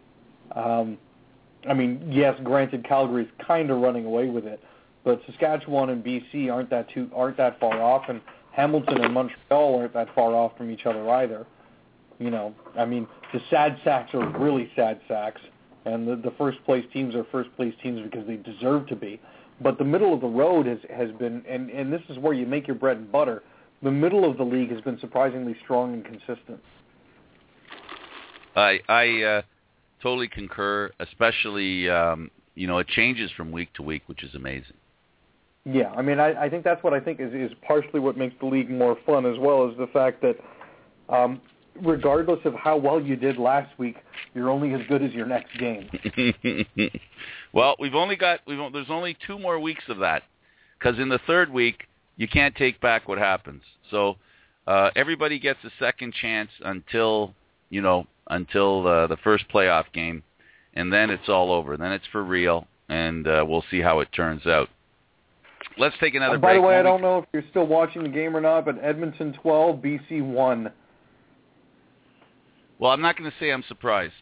Yes, granted, Calgary's kind of running away with it, but Saskatchewan and BC aren't that far off, and Hamilton and Montreal aren't that far off from each other either. The sad sacks are really sad sacks, and the first place teams are first place teams because they deserve to be. But the middle of the road has been, and this is where you make your bread and butter, the middle of the league has been surprisingly strong and consistent. I totally concur, especially, it changes from week to week, which is amazing. Yeah, I think that's what I think is partially what makes the league more fun, as well as the fact that regardless of how well you did last week, you're only as good as your next game. Well, there's only 2 more weeks of that, because in the third week, you can't take back what happens. So everybody gets a second chance until the first playoff game, and then it's all over. Then it's for real, and we'll see how it turns out. Let's take another break. By the way, I don't know if you're still watching the game or not, but Edmonton 12, BC 1. Well, I'm not going to say I'm surprised.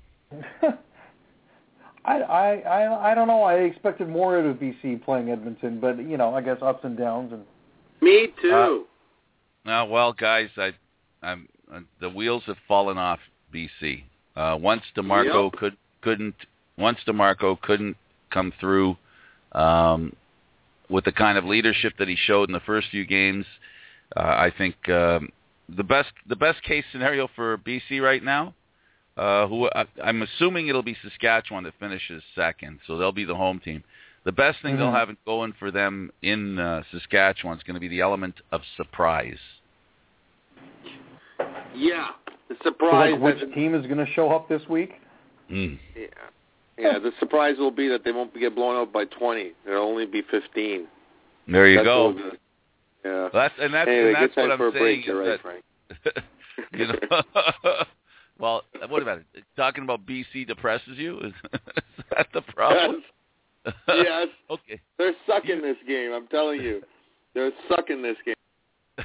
I don't know. I expected more out of BC playing Edmonton, but I guess ups and downs. And me too. Well, guys, I'm the wheels have fallen off BC. Once DeMarco couldn't come through with the kind of leadership that he showed in the first few games, I think the best case scenario for BC right now, I'm assuming it'll be Saskatchewan that finishes second, so they'll be the home team. The best thing they'll have going for them in Saskatchewan is going to be the element of surprise. Yeah, the surprise. So which team is going to show up this week? Yeah, the surprise will be that they won't get blown out by 20. It'll only be 15. There you go. Yeah. That's what I'm saying. You're right, Frank. Well, what about it? Talking about BC depresses you? Is that the problem? Yes. Okay. They're sucking this game, I'm telling you. They're sucking this game.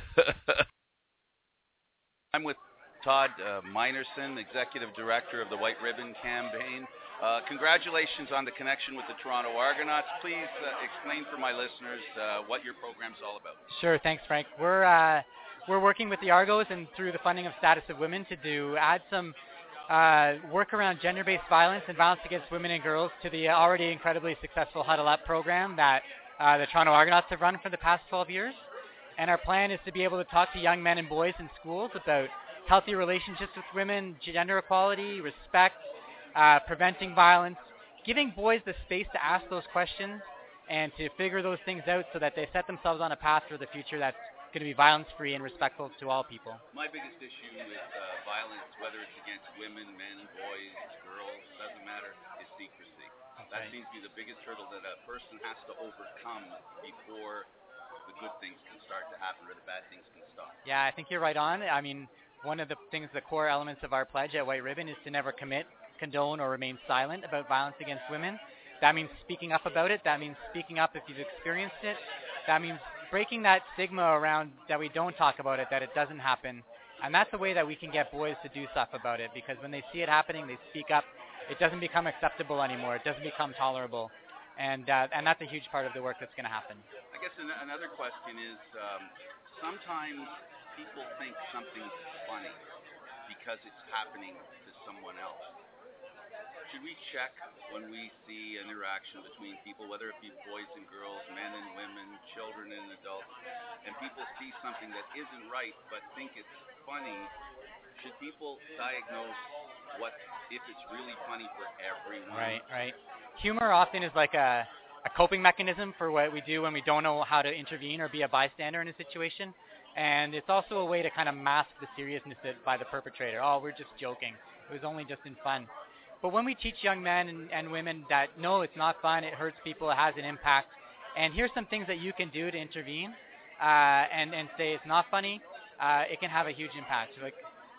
I'm with Todd Minerson, Executive Director of the White Ribbon Campaign. Congratulations on the connection with the Toronto Argonauts. Please explain for my listeners what your program's all about. Sure, thanks, Frank. We're working with the Argos and through the funding of Status of Women to add some work around gender-based violence and violence against women and girls to the already incredibly successful Huddle Up program that the Toronto Argonauts have run for the past 12 years. And our plan is to be able to talk to young men and boys in schools about healthy relationships with women, gender equality, respect, preventing violence, giving boys the space to ask those questions and to figure those things out so that they set themselves on a path for the future that's going to be violence-free and respectful to all people. My biggest issue with violence, whether it's against women, men, boys, girls, doesn't matter, is secrecy. That seems to be the biggest hurdle that a person has to overcome before the good things can start to happen or the bad things can stop. Yeah, I think you're right on. One of the things, the core elements of our pledge at White Ribbon is to never commit, condone, or remain silent about violence against women. That means speaking up about it. That means speaking up if you've experienced it. That means breaking that stigma around that we don't talk about it, that it doesn't happen. And that's a way that we can get boys to do stuff about it, because when they see it happening, they speak up. It doesn't become acceptable anymore. It doesn't become tolerable. And that's a huge part of the work that's going to happen. I guess another question is sometimes people think something's funny because it's happening to someone else. Should we check when we see an interaction between people, whether it be boys and girls, men and women, children and adults, and people see something that isn't right but think it's funny? Should people diagnose what if it's really funny for everyone. Right. Humor often is like a coping mechanism for what we do when we don't know how to intervene or be a bystander in a situation. And it's also a way to kind of mask the seriousness by the perpetrator. Oh, we're just joking. It was only just in fun. But when we teach young men and women that, no, it's not fun, it hurts people, it has an impact, and here's some things that you can do to intervene and say it's not funny, it can have a huge impact. Like,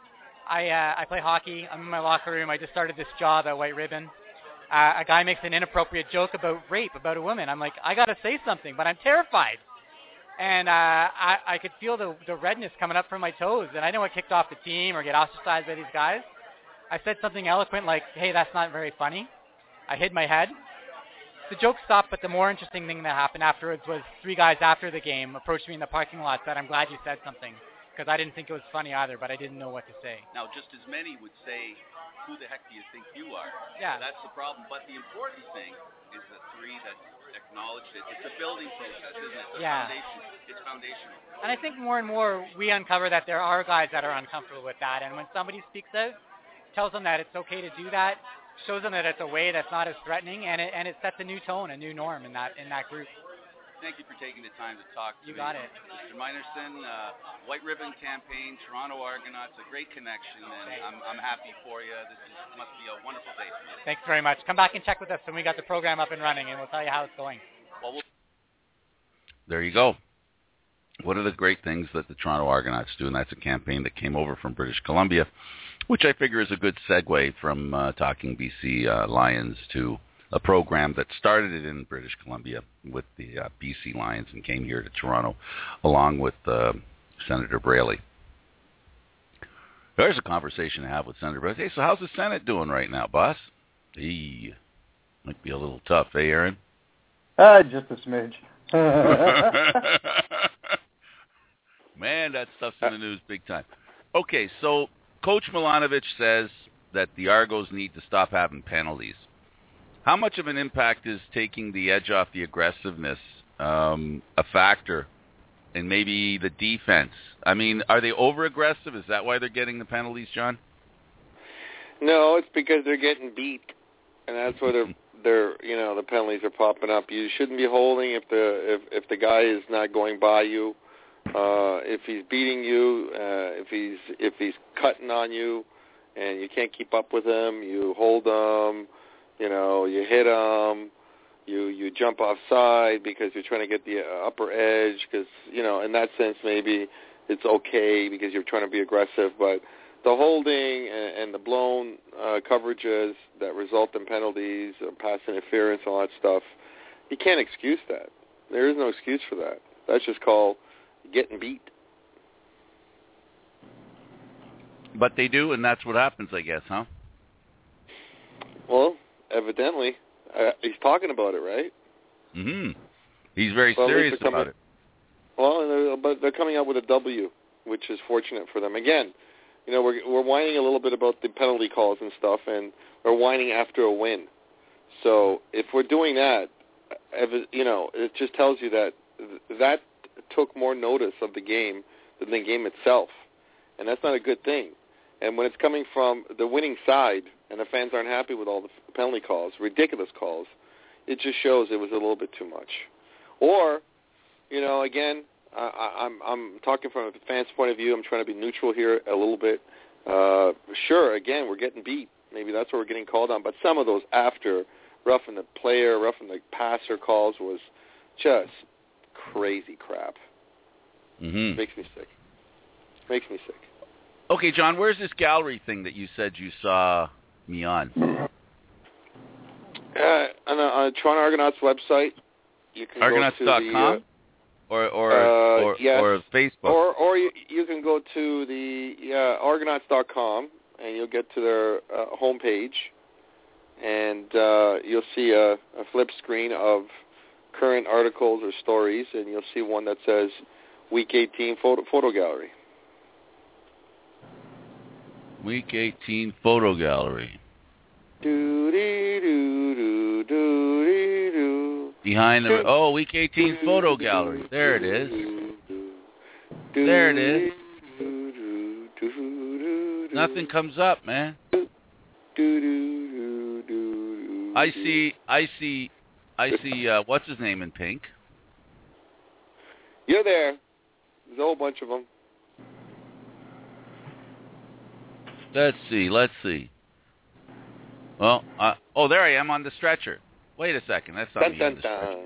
I play hockey. I'm in my locker room. I just started this job at White Ribbon. A guy makes an inappropriate joke about rape, about a woman. I'm like, I got to say something, but I'm terrified. And I could feel the redness coming up from my toes, and I didn't want to kick off the team or get ostracized by these guys. I said something eloquent like, hey, that's not very funny. I hid my head. The joke stopped, but the more interesting thing that happened afterwards was 3 guys after the game approached me in the parking lot, said, I'm glad you said something, because I didn't think it was funny either, but I didn't know what to say. Now, just as many would say, who the heck do you think you are? Yeah. That's the problem. But the important thing is the 3 that acknowledged it. It's a building process, isn't it? It's a foundation. It's foundational. And I think more and more we uncover that there are guys that are uncomfortable with that, and when somebody speaks out, tells them that it's okay to do that, shows them that it's a way that's not as threatening, and it sets a new tone, a new norm in that group. Thank you for taking the time to talk to me. You got it. Mr. Meinerson, White Ribbon Campaign, Toronto Argonauts, a great connection, and I'm happy for you. Must be a wonderful day for you. Thanks very much. Come back and check with us when we got the program up and running, and we'll tell you how it's going. There you go. One of the great things that the Toronto Argonauts do, and that's a campaign that came over from British Columbia, which I figure is a good segue from talking BC Lions to a program that started it in British Columbia with the BC Lions and came here to Toronto along with Senator Braley. There's a conversation to have with Senator Braley. Hey, so how's the Senate doing right now, boss? Might be a little tough, eh, Aaron? Just a smidge. Man, that stuff's in the news big time. Okay, so Coach Milanovic says that the Argos need to stop having penalties. How much of an impact is taking the edge off the aggressiveness a factor in maybe the defense? I mean, are they over-aggressive? Is that why they're getting the penalties, John? No, it's because they're getting beat, and that's why the penalties are popping up. You shouldn't be holding if the guy is not going by you. If he's beating you, if he's cutting on you, and you can't keep up with him, you hold him. You hit him. You jump offside because you're trying to get the upper edge. Because in that sense, maybe it's okay because you're trying to be aggressive. But the holding and the blown coverages that result in penalties, pass interference, all that stuff, you can't excuse that. There is no excuse for that. That's just called getting beat. But they do, and that's what happens, I guess, huh? Well, evidently. He's talking about it, right? Mm-hmm. He's very serious about it. Well, but they're coming out with a W, which is fortunate for them. Again, we're whining a little bit about the penalty calls and stuff, and we're whining after a win. So if we're doing that, it just tells you that took more notice of the game than the game itself, and that's not a good thing. And when it's coming from the winning side and the fans aren't happy with all the penalty calls, ridiculous calls, it just shows it was a little bit too much. Or, again, I'm talking from a fan's point of view. I'm trying to be neutral here a little bit. Sure, again, we're getting beat. Maybe that's what we're getting called on. But some of those after roughing the player, roughing the passer calls was just crazy crap. Mm-hmm. Makes me sick. Okay, John, where's this gallery thing that you said you saw me on? On the Toronto Argonauts website. You can Argonauts.com? Yes. Or Facebook? Or you can go to the Argonauts.com, and you'll get to their homepage, and you'll see a flip screen of current articles or stories, and you'll see one that says Week 18 photo gallery. Week 18 photo gallery. Behind the Week 18 photo gallery. There it is. There it is. Nothing comes up, man. I see. What's his name in pink? You're there. There's a whole bunch of them. Let's see. Well, there I am on the stretcher. Wait a second, that's not me on the stretcher.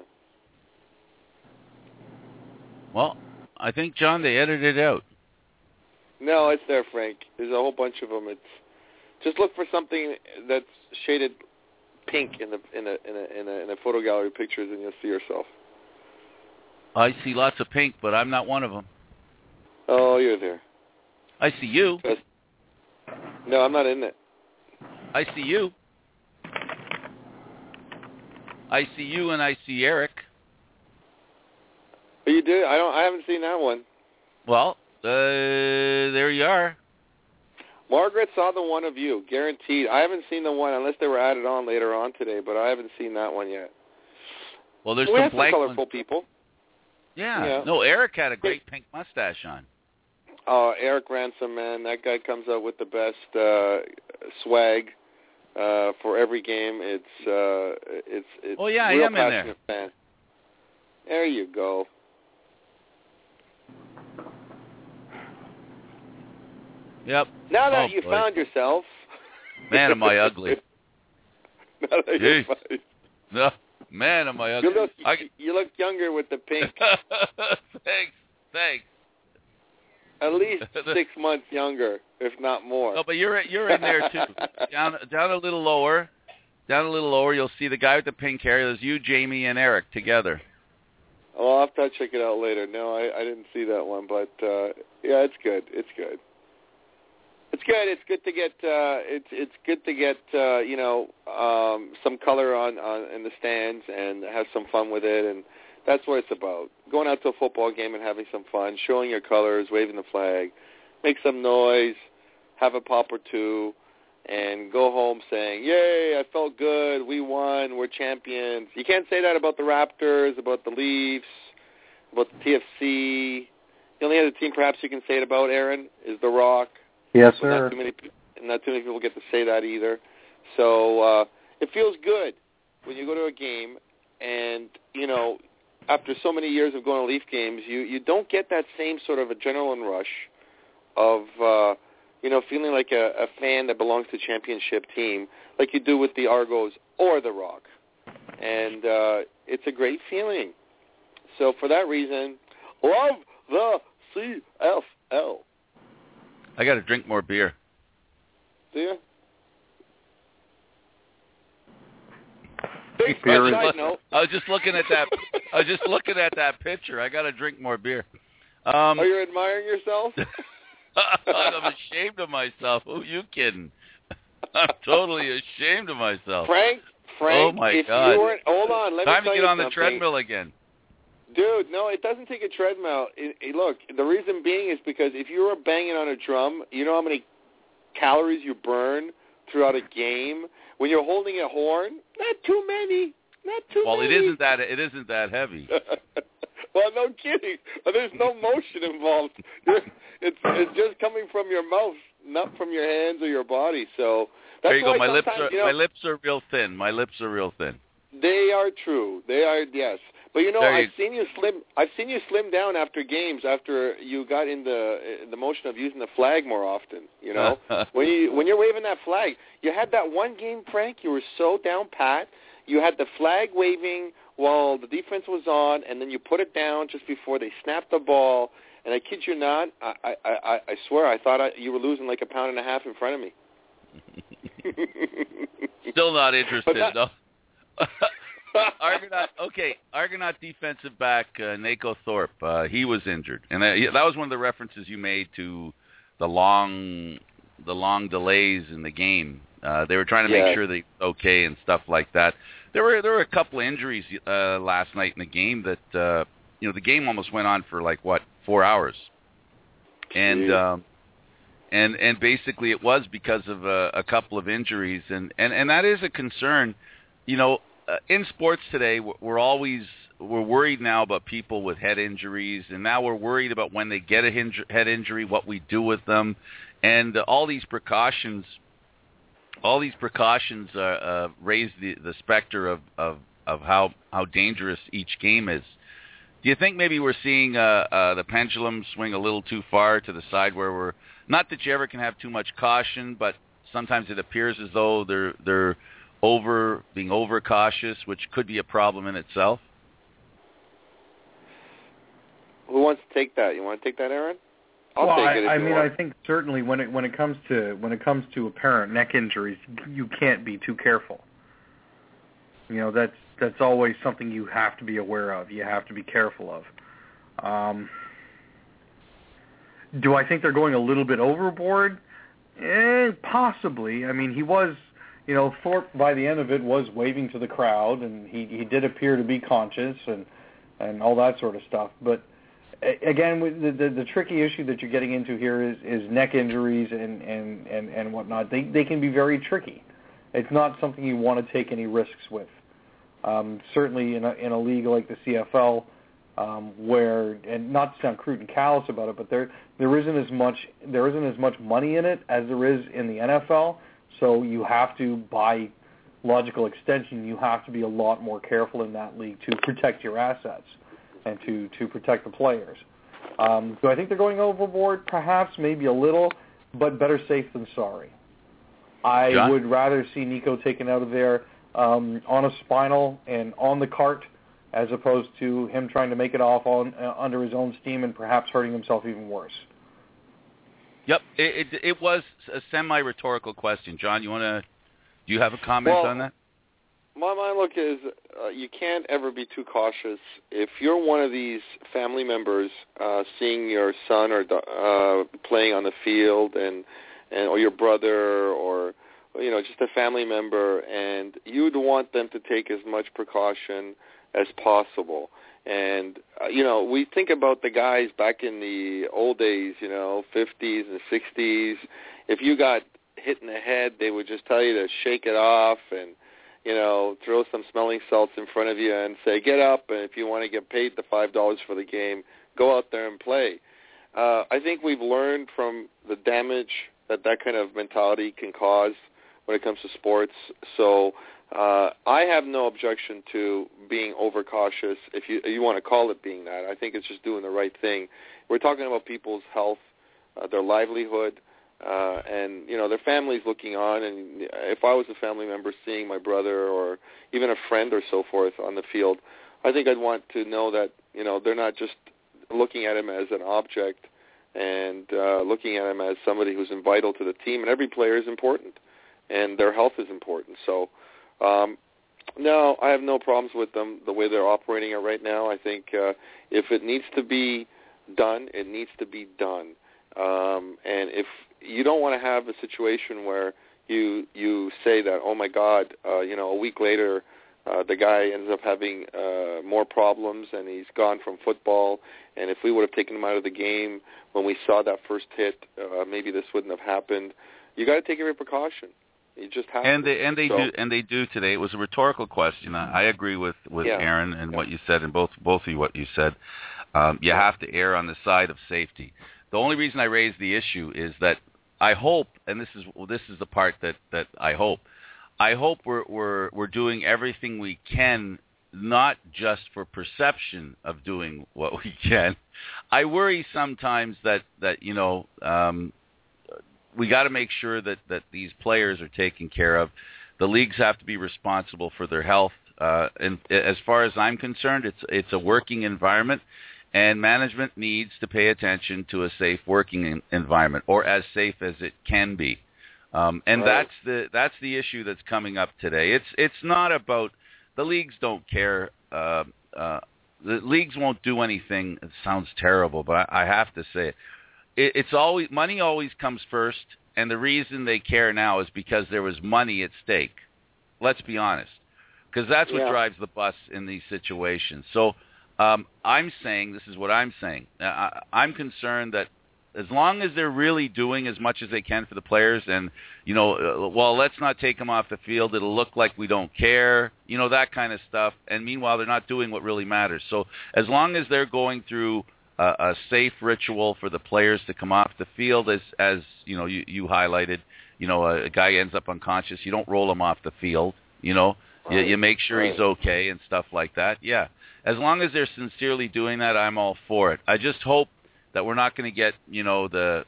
Well, I think, John, they edited it out. No, it's there, Frank. There's a whole bunch of them. It's just look for something that's shaded pink in a photo gallery pictures, and you'll see yourself. I see lots of pink, but I'm not one of them. Oh, you're there. I see you. No, I'm not in it. I see you. I see you, and I see Eric. But you do? I haven't seen that one. Well, there you are. Margaret saw the one of you, guaranteed. I haven't seen the one unless they were added on later on today, but I haven't seen that one yet. Well, there's some blank colorful people. Yeah. No, Eric had a great pink mustache on. Oh, Eric Ransom, man, that guy comes out with the best swag for every game. It's oh yeah, I real am in there. Fan. There you go. Yep. Now that you found yourself. Man, am I ugly. Now that you're no, man, am I ugly. You look younger with the pink. Thanks. At least 6 months younger, if not more. No, but you're in there too. Down a little lower. You'll see the guy with the pink hair. There's you, Jamie, and Eric together. Oh, I'll have to check it out later. No, I didn't see that one, but yeah, it's good. It's good. It's good to get. It's good to get some color on in the stands and have some fun with it, and that's what it's about. Going out to a football game and having some fun, showing your colors, waving the flag, make some noise, have a pop or two, and go home saying, "Yay! I felt good. We won. We're champions." You can't say that about the Raptors, about the Leafs, about the TFC. The only other team perhaps you can say it about, Aaron, is the Rock. Yes, sir. Not too many people get to say that either. So it feels good when you go to a game and, after so many years of going to Leaf games, you don't get that same sort of adrenaline rush of, feeling like a fan that belongs to a championship team like you do with the Argos or the Rock. And it's a great feeling. So for that reason, love the CFL. I got to drink more beer. Do you? I was just looking at that picture. I got to drink more beer. Are you admiring yourself? I'm ashamed of myself. Who are you kidding? I'm totally ashamed of myself. Frank. Oh my God! Hold on. Let me Time tell to get you on something. the treadmill again. Dude, no, it doesn't take a treadmill. Look, the reason being is because if you were banging on a drum, you know how many calories you burn throughout a game? When you're holding a horn, not too many. Well, it isn't that heavy. Well, no kidding. There's no motion involved. It's just coming from your mouth, not from your hands or your body. So that's there you go. why My lips are real thin. They are true. They are, yes. But I've seen you slim down after games, after you got in the motion of using the flag more often. When you're waving that flag, you had that one game, Frank. You were so down pat. You had the flag waving while the defense was on, and then you put it down just before they snapped the ball. And I kid you not, I swear I thought you were losing like 1.5 pounds in front of me. Still not interested, though. Argonaut defensive back Nako Thorpe. He was injured, and that was one of the references you made to the long delays in the game. They were trying to make sure they were okay and stuff like that. There were a couple of injuries last night in the game that the game almost went on for 4 hours, and basically it was because of a couple of injuries, and that is a concern. In sports today, we're worried now about people with head injuries, and now we're worried about when they get a head injury, what we do with them, and all these precautions all these precautions raise the specter of how dangerous each game is. Do you think maybe we're seeing the pendulum swing a little too far to the side where we're not that you ever can have too much caution, but sometimes it appears as though they're being over cautious, which could be a problem in itself? Who wants to take that? You want to take that, Aaron? I'll take it. I think certainly when it comes to apparent neck injuries, you can't be too careful. That's always something you have to be aware of. You have to be careful of. Do I think they're going a little bit overboard? Possibly. I mean, he was, Thorpe by the end of it was waving to the crowd, and he did appear to be conscious and all that sort of stuff. But again, the tricky issue that you're getting into here is neck injuries and whatnot. They can be very tricky. It's not something you want to take any risks with. Certainly in a league like the CFL, where, and not to sound crude and callous about it, but there isn't as much money in it as there is in the NFL. So you have to, by logical extension, you have to be a lot more careful in that league to protect your assets and to protect the players. Do I think they're going overboard? Perhaps, maybe a little, but better safe than sorry. I would rather see Nico taken out of there on a spinal and on the cart, as opposed to him trying to make it off under his own steam and perhaps hurting himself even worse. Yep, it was a semi-rhetorical question. John, do you have a comment on that? My look is you can't ever be too cautious. If you're one of these family members seeing your son or playing on the field, or your brother, or just a family member, and you'd want them to take as much precaution as possible. And, we think about the guys back in the old days, 50s and 60s. If you got hit in the head, they would just tell you to shake it off and, throw some smelling salts in front of you and say, get up, and if you want to get paid the $5 for the game, go out there and play. I think we've learned from the damage that kind of mentality can cause when it comes to sports. So I have no objection to being overcautious, if you want to call it being that. I think it's just doing the right thing. We're talking about people's health, their livelihood, and their families looking on. And if I was a family member seeing my brother or even a friend or so forth on the field, I think I'd want to know that they're not just looking at him as an object and looking at him as somebody who's vital to the team. And every player is important, and their health is important. So, no, I have no problems with them the way they're operating it right now. I think if it needs to be done, it needs to be done. And if you don't want to have a situation where you say that, oh my God, a week later the guy ends up having more problems and he's gone from football, and if we would have taken him out of the game when we saw that first hit, maybe this wouldn't have happened. You got to take every precaution. You just have they do today. It was a rhetorical question. I agree with Aaron and what you said, and both of you what you said. You have to err on the side of safety. The only reason I raise the issue is that I hope, and this is the part that I hope we're doing everything we can, not just for perception of doing what we can. I worry sometimes that we got to make sure that these players are taken care of. The leagues have to be responsible for their health. And as far as I'm concerned, it's a working environment, and management needs to pay attention to a safe working environment, or as safe as it can be. And right. that's the issue that's coming up today. It's not about the leagues don't care. The leagues won't do anything. It sounds terrible, but I have to say it. It's always money always comes first, and the reason they care now is because there was money at stake. Let's be honest, because that's what drives the bus in these situations. So I'm saying, this is what I'm saying. I'm concerned that as long as they're really doing as much as they can for the players, and let's not take them off the field. It'll look like we don't care, that kind of stuff. And meanwhile, they're not doing what really matters. So as long as they're going through a safe ritual for the players to come off the field, as you highlighted, a guy ends up unconscious, you don't roll him off the field. You make sure he's okay and stuff like that. Yeah, as long as they're sincerely doing that, I'm all for it. I just hope that we're not going to get the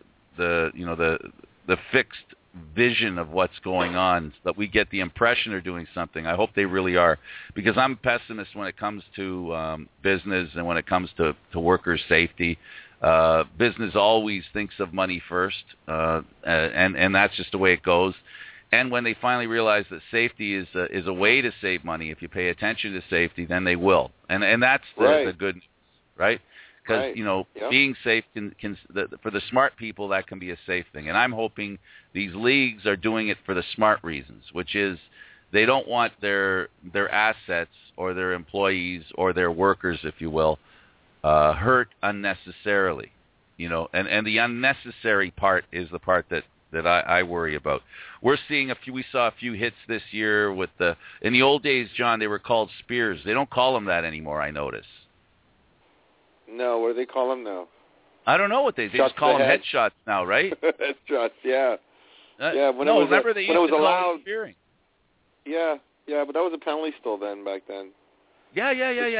fixed vision of what's going on, that we get the impression they're doing something. I hope they really are, because I'm a pessimist when it comes to business and when it comes to workers' safety. Business always thinks of money first, and that's just the way it goes. And when they finally realize that safety is a way to save money, if you pay attention to safety, then they will. And that's the good news, right? Because being safe can for the smart people, that can be a safe thing. And I'm hoping these leagues are doing it for the smart reasons, which is they don't want their assets or their employees or their workers, if you will, hurt unnecessarily. And the unnecessary part is the part that I worry about. We saw a few hits this year in the old days, John, they were called spears. They don't call them that anymore, I notice. No, what do they call them now? I don't know what they just call them headshots now, right? Headshots, yeah. Remember they used to call it spearing. Yeah, but that was a penalty still back then. Yeah.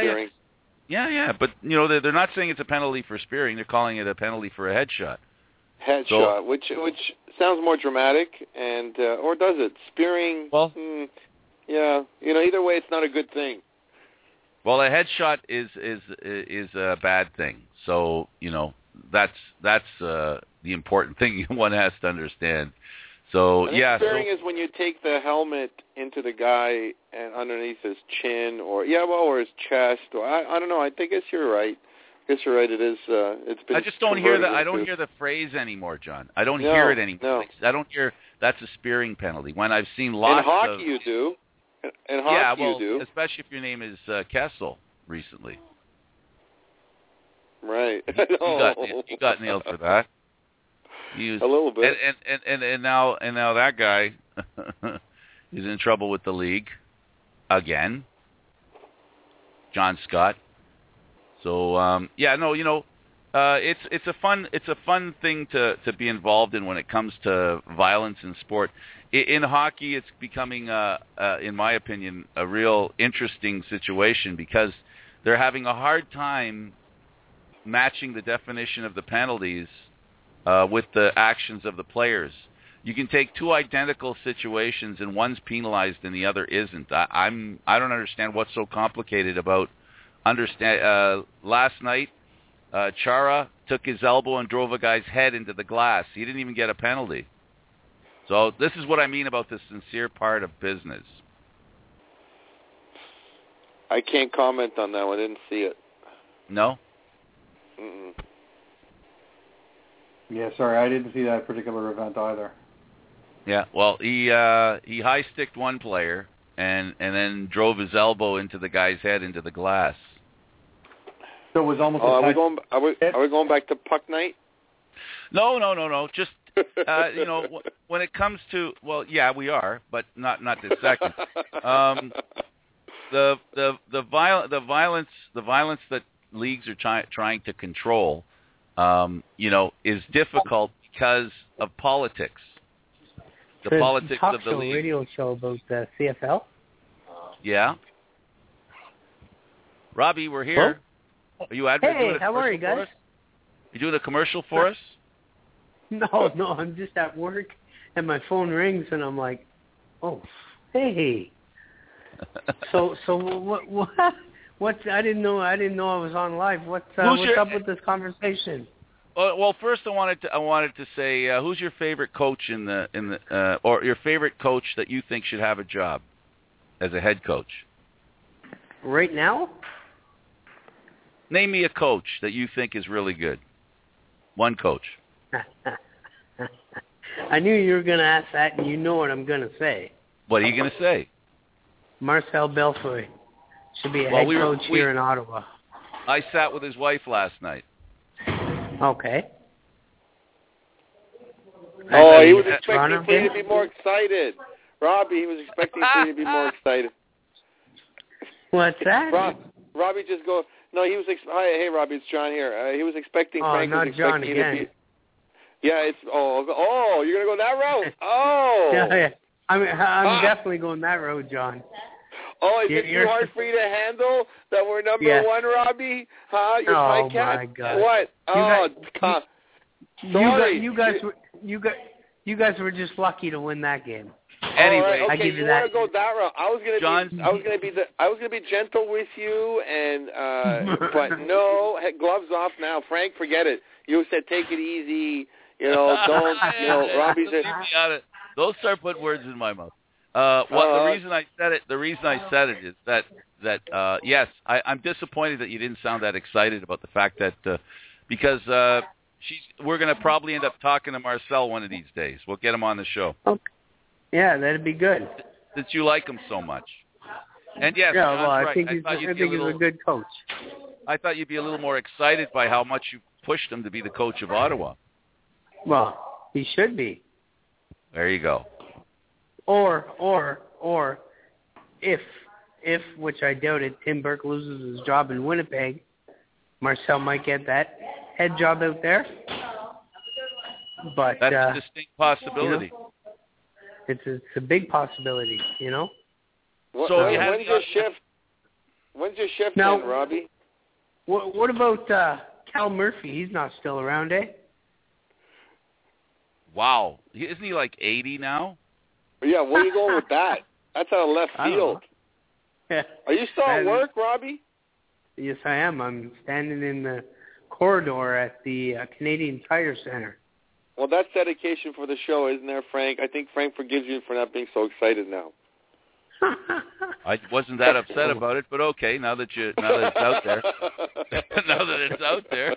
Yeah, but they're not saying it's a penalty for spearing. They're calling it a penalty for a headshot. Headshot, which sounds more dramatic, and or does it? Spearing? Well, yeah. Either way, it's not a good thing. Well, a headshot is a bad thing. So that's the important thing one has to understand. So spearing is when you take the helmet into the guy and underneath his chin, or his chest, or I don't know. I guess you're right. It is. It's been. I just don't hear that. I don't hear the phrase anymore, John. I don't hear it anymore. No. I don't hear that's a spearing penalty. When I've seen lots of. In hockey, you do. In hockey, you do. Especially if your name is Kessel recently. Right. He got nailed for that. A little bit. And now that guy is in trouble with the league again. John Scott. So it's a fun thing to be involved in when it comes to violence in sport. In hockey, it's becoming, in my opinion, a real interesting situation, because they're having a hard time matching the definition of the penalties with the actions of the players. You can take two identical situations and one's penalized and the other isn't. I don't understand what's so complicated about last night. Chara took his elbow and drove a guy's head into the glass. He didn't even get a penalty. So this is what I mean about the sincere part of business. I can't comment on that one. I didn't see it. No? Mm-mm. Yeah, sorry, I didn't see that particular event either. Yeah, well, he high-sticked one player and then drove his elbow into the guy's head into the glass. So it was almost. Are we going back to puck night? No. Just when it comes to we are, but not this second. The violence that leagues are trying to control, is difficult because of politics. The politics of the league. Radio show about the CFL. Yeah. Robbie, we're here. Oh. Are you advertising? Hey, how are you guys? You doing a commercial for us? No, I'm just at work, and my phone rings, and I'm like, oh, hey. So what? I didn't know I was on live. What's up with this conversation? Well, first I wanted to say, who's your favorite coach or your favorite coach that you think should have a job as a head coach? Right now? Name me a coach that you think is really good. One coach. I knew you were going to ask that, and you know what I'm going to say. What are you going to say? Marcel Belfoy should be a head coach here in Ottawa. I sat with his wife last night. Okay. Oh, he was expecting for you to be more excited. Robbie, he was expecting for you to be more excited. What's that? Robbie just go. No, he was. Hey, Robbie, it's John here. He was expecting. Frank not was expecting John you again. to be. Yeah, it's you're gonna go that route? Oh, yeah. I'm definitely going that road, John. Oh, is it too hard for you to handle that we're number one, Robbie? Huh? You're oh cat? My God! What? Sorry. You guys were just lucky to win that game. Anyway, right, okay, I give you that. want to go that route? I was John, gonna be gentle with you, and but no, gloves off now. Frank, forget it. You said take it easy. Don't. Robbie said. Don't start putting words in my mouth. The reason I said it is that yes, I'm disappointed that you didn't sound that excited about the fact that because we're going to probably end up talking to Marcel one of these days. We'll get him on the show. Okay. Yeah, that'd be good. Since you like him so much. And yes, yeah, John's well, I right. think he's a good coach. I thought you'd be a little more excited by how much you pushed him to be the coach of Ottawa. Well, he should be. There you go. Or if which I doubted, Tim Burke loses his job in Winnipeg, Marcel might get that head job out there. But that's a distinct possibility. It's a big possibility, So when's your shift now, in, Robbie? What about Cal Murphy? He's not still around, eh? Wow. Isn't he like 80 now? Yeah, where are you going with that? That's out of left field. Are you still at work, Robbie? Yes, I am. I'm standing in the corridor at the Canadian Tire Center. Well, that's dedication for the show, isn't there, Frank? I think Frank forgives you for not being so excited now. I wasn't that upset about it, but okay, now that it's out there. Now that it's out there.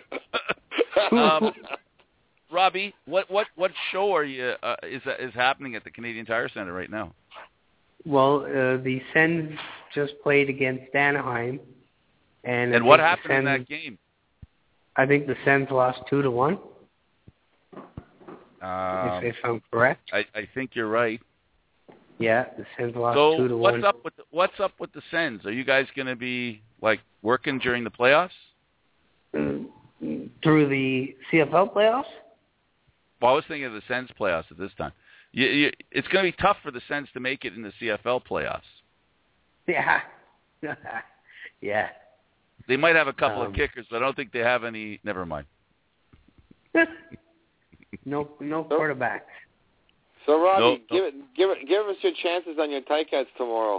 Robbie, what show are you is happening at the Canadian Tire Center right now? Well, the Sens just played against Anaheim, and what happened in that game? I think the Sens lost 2-1. If I'm correct. I think you're right. Yeah, the Sens lost 2-1. So what's up with the Sens? Are you guys going to be working during the playoffs? Through the CFL playoffs? Well, I was thinking of the Sens playoffs at this time. It's going to be tough for the Sens to make it in the CFL playoffs. Yeah. Yeah. They might have a couple of kickers, but I don't think they have any. Never mind. No quarterbacks. So, Robbie, give us your chances on your Ticats tomorrow.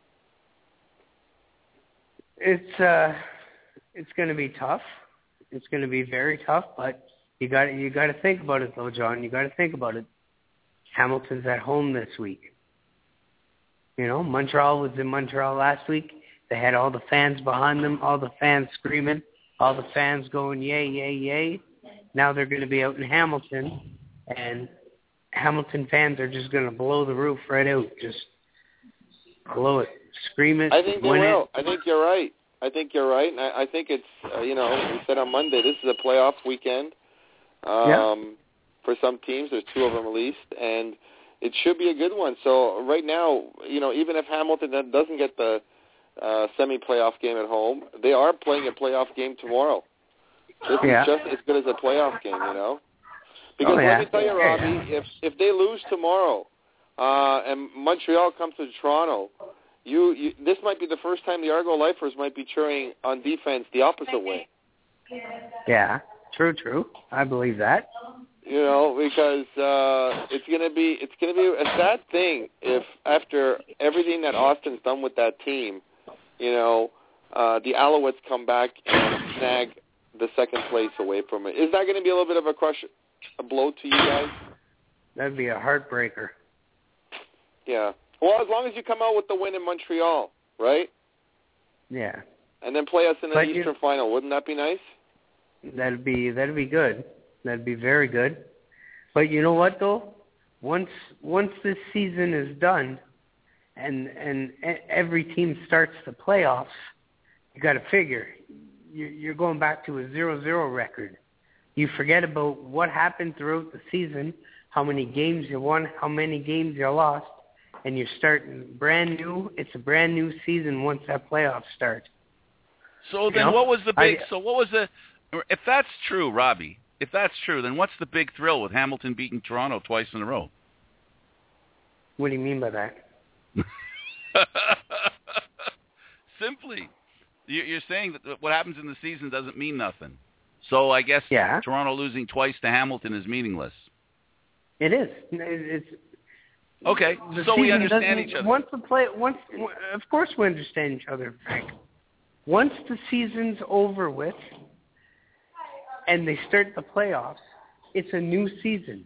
It's going to be tough. It's going to be very tough, but you got to think about it, though, John. You got to think about it. Hamilton's at home this week. Montreal was in Montreal last week. They had all the fans behind them, all the fans screaming, all the fans going, yay, yay, yay. Now they're going to be out in Hamilton, and Hamilton fans are just going to blow the roof right out. Just blow it. Scream it. I think they will. I think you're right. And I think it's, we said on Monday, this is a playoff weekend for some teams. There's 2 of them at least, and it should be a good one. So right now, even if Hamilton doesn't get the semi-playoff game at home, they are playing a playoff game tomorrow. This is just as good as a playoff game, Because let me tell you, Robbie, if they lose tomorrow and Montreal comes to Toronto, this might be the first time the Argo Lifers might be cheering on defense the opposite way. Yeah, true. I believe that. Because it's gonna be a sad thing if after everything that Austin's done with that team, the Alouettes come back and snag the second place away from it. Is that going to be a little bit of a blow to you guys? That'd be a heartbreaker. Yeah. Well, as long as you come out with the win in Montreal, right? Yeah. And then play us in the Eastern Final. Wouldn't that be nice? That'd be good. That'd be very good. But you know what, though? Once this season is done and every team starts the playoffs, you got to figure you're going back to a 0-0 record. You forget about what happened throughout the season, how many games you won, how many games you lost, and you're starting brand new. It's a brand new season once that playoffs start. So then what was the big – if that's true, Robbie, if that's true, then what's the big thrill with Hamilton beating Toronto twice in a row? What do you mean by that? Simply, you're saying that what happens in the season doesn't mean nothing. So I guess Toronto losing twice to Hamilton is meaningless. It is. It's okay. So we understand each other. Of course we understand each other, Frank. Once the season's over with and they start the playoffs, it's a new season.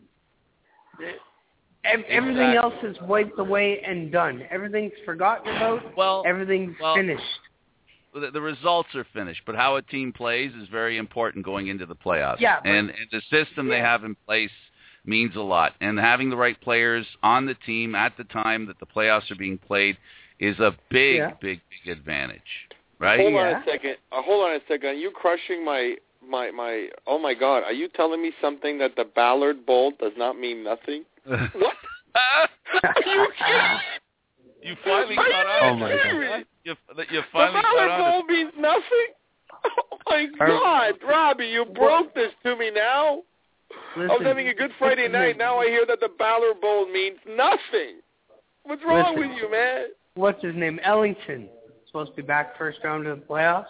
Everything else is wiped away and done. Everything's forgotten about. Everything's finished. The results are finished, but how a team plays is very important going into the playoffs. Yeah, and the system they have in place means a lot. And having the right players on the team at the time that the playoffs are being played is a big advantage. Right? Hold on a second. Are you crushing my? Oh my God! Are you telling me something that the Ballard Bowl does not mean nothing? What? Are you kidding? You finally got on. Oh my God! You finally the Ballard Bowl means nothing. Oh my God, Robbie, you broke this to me now. Listen, I was having a good Friday night. Now I hear that the Ballard Bowl means nothing. What's wrong with you, man? What's his name? Ellington. Supposed to be back first round of the playoffs.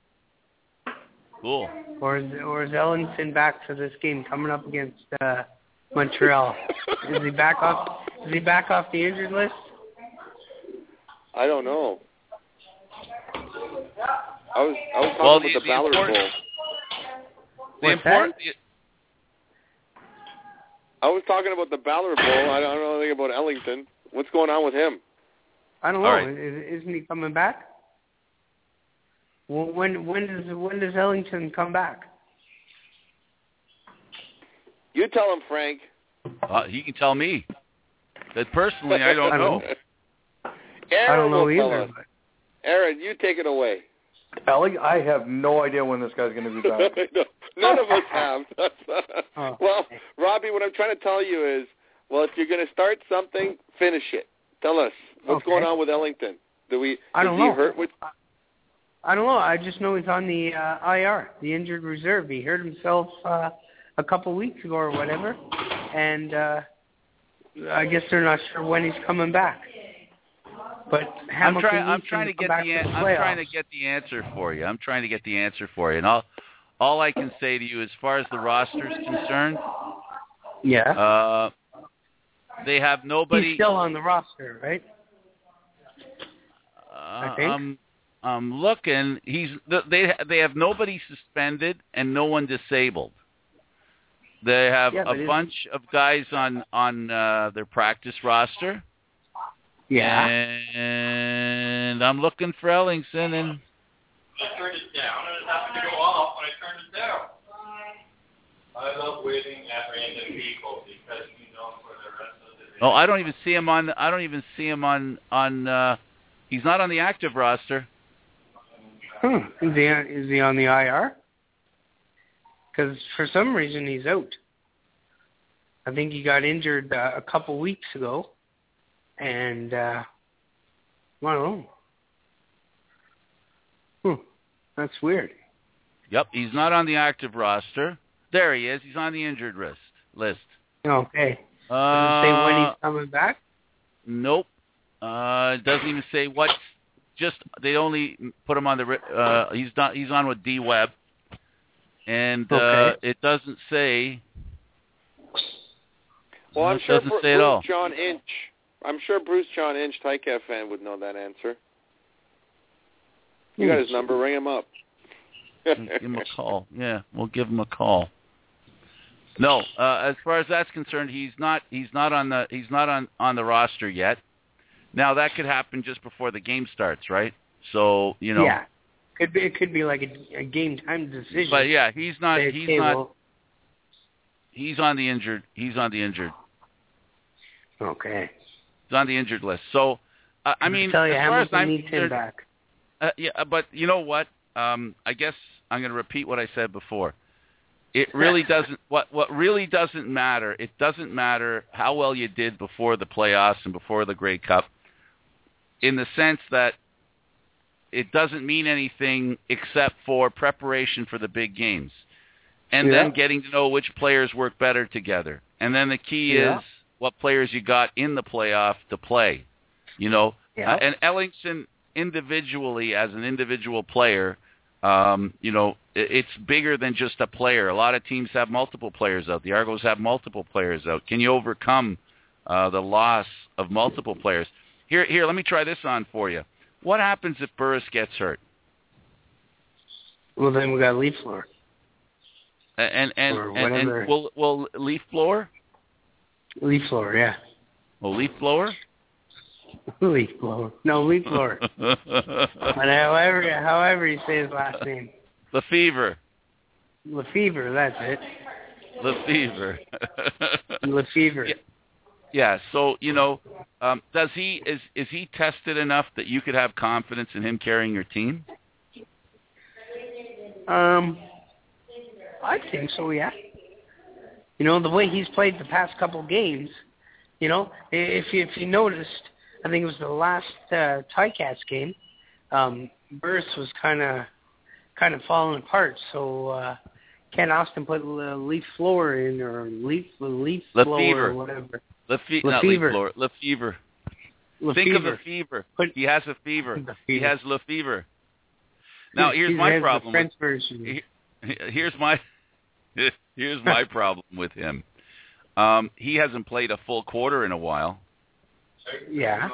Cool. Or is Ellington back for this game coming up against Montreal? Is he back off the injured list? I don't know. I was talking about the Ballard Bowl. I was talking about the Ballard Bowl. I don't know anything about Ellington. What's going on with him? I don't know. Right. Isn't he coming back? Well, when does Ellington come back? You tell him, Frank. He can tell me. But personally, I don't know. Aaron I don't know will either. Tell us. Aaron, you take it away. Ellie, I have no idea when this guy's going to be back. None of us have. Well, Robbie, what I'm trying to tell you is, if you're going to start something, finish it. Tell us what's going on with Ellington. I don't know. Hurt with? I don't know. I just know he's on the IR, the injured reserve. He hurt himself a couple weeks ago or whatever, and I guess they're not sure when he's coming back. But Hamilton I'm trying to get the answer for you. And all I can say to you, as far as the roster is concerned, they have nobody. He's still on the roster, right? I think. I'm looking. They have nobody suspended and no one disabled. They have a bunch of guys on their practice roster. Yeah. And I'm looking for Ellington, and I turned it down, and it happened to go off when I turned it down. I love waiting at random people because for the rest of the day. I don't even see him on. He's not on the active roster. Is he on the IR? Because for some reason he's out. I think he got injured a couple weeks ago. And, I don't know. That's weird. Yep, he's not on the active roster. There he is. He's on the injured list. Okay. Does it say when he's coming back? Nope. It doesn't even say what. Just they only put him on the. He's on with D Webb, and it doesn't say. Well, I'm sure doesn't say at all. John Inch. I'm sure Bruce John Inch, Tycaf fan, would know that answer. You got his number. Ring him up. Give him a call. Yeah, we'll give him a call. No, as far as that's concerned, he's not on the roster yet. Now that could happen just before the game starts, right? So Yeah, it could be like a game time decision. But yeah, he's not. He's on the injured. Okay. He's on the injured list. So, I mean, tell you, as far as I'm needs him back. Yeah, but you know what? I guess I'm going to repeat what I said before. It really doesn't. What really doesn't matter. It doesn't matter how well you did before the playoffs and before the Grey Cup, in the sense that it doesn't mean anything except for preparation for the big games. and then getting to know which players work better together. And then the key is what players you got in the playoff to play. You know, and Ellingson individually, as an individual player, you know, it's bigger than just a player. A lot of teams have multiple players out. The Argos have multiple players out. Can you overcome the loss of multiple players? Here, let me try this on for you. What happens if Burris gets hurt? Well, then we got Leaf Blower. And will Leaf Blower? Leaf Blower, yeah. Oh, Leaf Blower? Leaf Blower. No, Leaf Blower. But however you say his last name. Lefevre. Lefevre, that's it. Lefevre. Lefevre. Yeah. So you know, is he tested enough that you could have confidence in him carrying your team? I think so. Yeah. You know, the way he's played the past couple games. You know, if you noticed, I think it was the last Ticats game. Burris was kind of falling apart. So Ken Austin put Leaf Blower in, or Leaf Blower or whatever. Lefevre. Think of a fever. He has a fever. He has Lefevre. Now here's my problem. Here's my problem with him. He hasn't played a full quarter in a while. Yeah.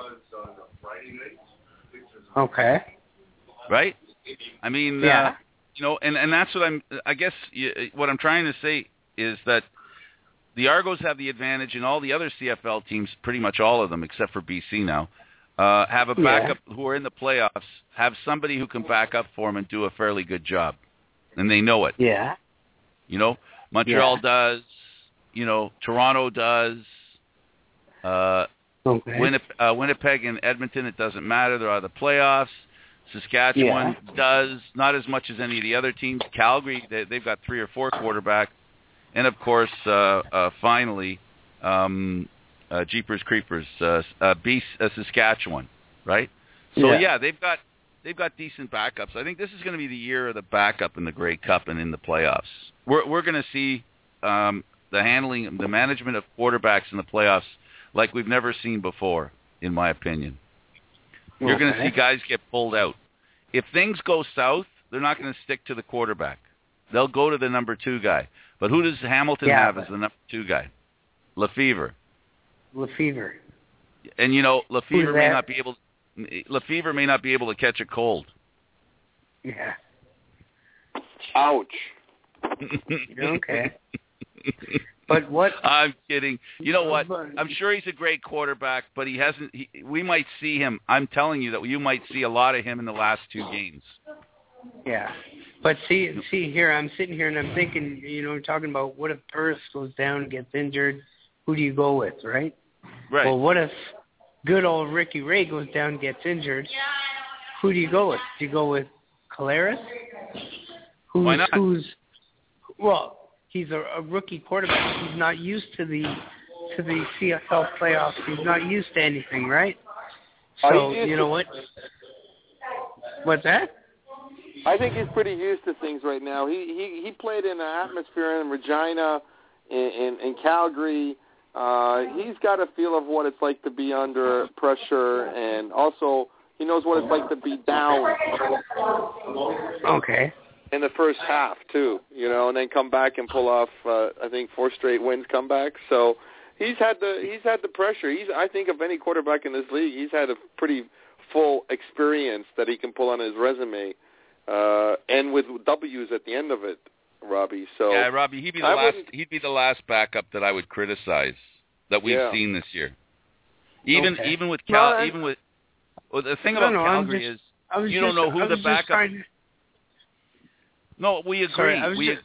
Okay. Right? I mean, you know, and that's what what I'm trying to say is that the Argos have the advantage, and all the other CFL teams, pretty much all of them except for BC now, have a backup who are in the playoffs, have somebody who can back up for them and do a fairly good job. And they know it. Yeah. You know, Montreal does. You know, Toronto does. Winnipeg and Edmonton, it doesn't matter. They're out of the playoffs. Saskatchewan does, not as much as any of the other teams. Calgary, they've got 3 or 4 quarterbacks. And, of course, finally, Jeepers Creepers, Saskatchewan, right? So, they've got decent backups. I think this is going to be the year of the backup in the Grey Cup and in the playoffs. We're going to see the management of quarterbacks in the playoffs like we've never seen before, in my opinion. You're going to see guys get pulled out. If things go south, they're not going to stick to the quarterback. They'll go to the number 2 guy. But who does Hamilton have as the number 2 guy? Lefevre. And, you know, Lefevre may not be able to catch a cold. Yeah. Ouch. Okay. But what? I'm kidding. You know what? I'm sure he's a great quarterback, but he hasn't. We might see him. I'm telling you that you might see a lot of him in the last 2 games. Yeah. But see here, I'm sitting here and I'm thinking, you know, talking about what if Burris goes down and gets injured, who do you go with, right? Right. Well, what if good old Ricky Ray goes down and gets injured? Who do you go with? Do you go with Collaros? Why not? Well, he's a rookie quarterback. He's not used to the CFL playoffs. He's not used to anything, right? So, you know what? What's that? I think he's pretty used to things right now. He played in an atmosphere in Regina, in Calgary. He's got a feel of what it's like to be under pressure, and also he knows what it's like to be down. Okay. In the first half too, you know, and then come back and pull off I think 4 straight wins comeback. So he's had the pressure. I think of any quarterback in this league, he's had a pretty full experience that he can pull on his resume. And with W's at the end of it, Robbie. So yeah, Robbie, he'd be the last backup that I would criticize that we've seen this year. Even with the thing about Calgary is you don't know who the backup. No, we agree.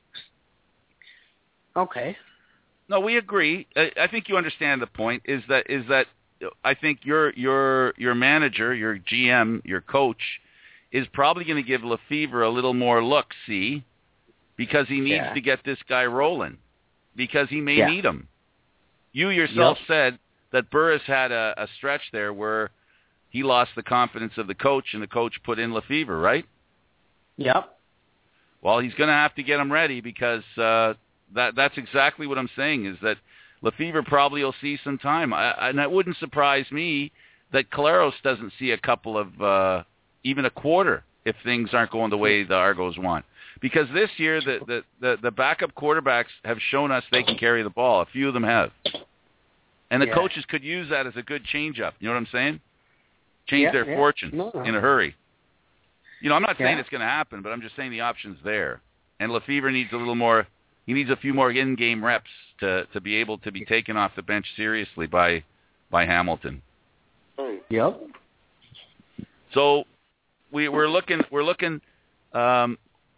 Okay. No, we agree. I think you understand the point. Is that I think your manager, your GM, your coach is probably going to give Lefevre a little more look-see because he needs to get this guy rolling because he may need him. You yourself said that Burris had a stretch there where he lost the confidence of the coach and the coach put in Lefevre, right? Yep. Well, he's going to have to get them ready because that's exactly what I'm saying, is that Lefevre probably will see some time. And it wouldn't surprise me that Collaros doesn't see a couple of, even a quarter, if things aren't going the way the Argos want. Because this year, the backup quarterbacks have shown us they can carry the ball. A few of them have. And the coaches could use that as a good change-up. You know what I'm saying? Change their fortunes in a hurry. You know, I'm not saying it's going to happen, but I'm just saying the option's there. And Lefevre needs a little more. He needs a few more in-game reps to be able to be taken off the bench seriously by Hamilton. Yep. So we're looking at a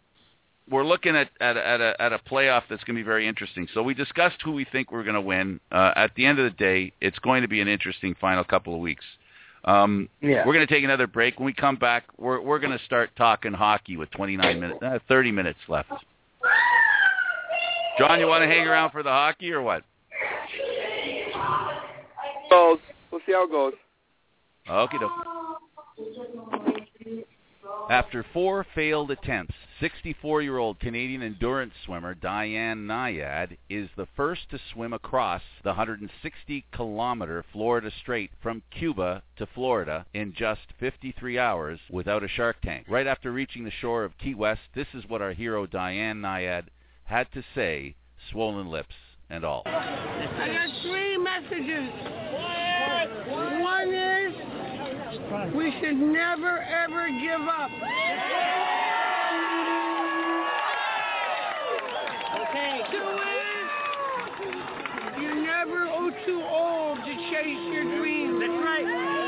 playoff that's going to be very interesting. So we discussed who we think we're going to win. At the end of the day, it's going to be an interesting final couple of weeks. We're going to take another break. When we come back, we're going to start talking hockey with 30 minutes left. John, you want to hang around for the hockey or what? We'll see how it goes. Okie dokie. After 4 failed attempts, 64-year-old Canadian endurance swimmer Diane Nayad is the first to swim across the 160-kilometer Florida Strait from Cuba to Florida in just 53 hours without a shark tank. Right after reaching the shore of Key West, this is what our hero Diane Nayad had to say, swollen lips and all. I got 3 messages. One is, we should never, ever give up. Okay. 2 is, you're never too old to chase your dreams. That's right.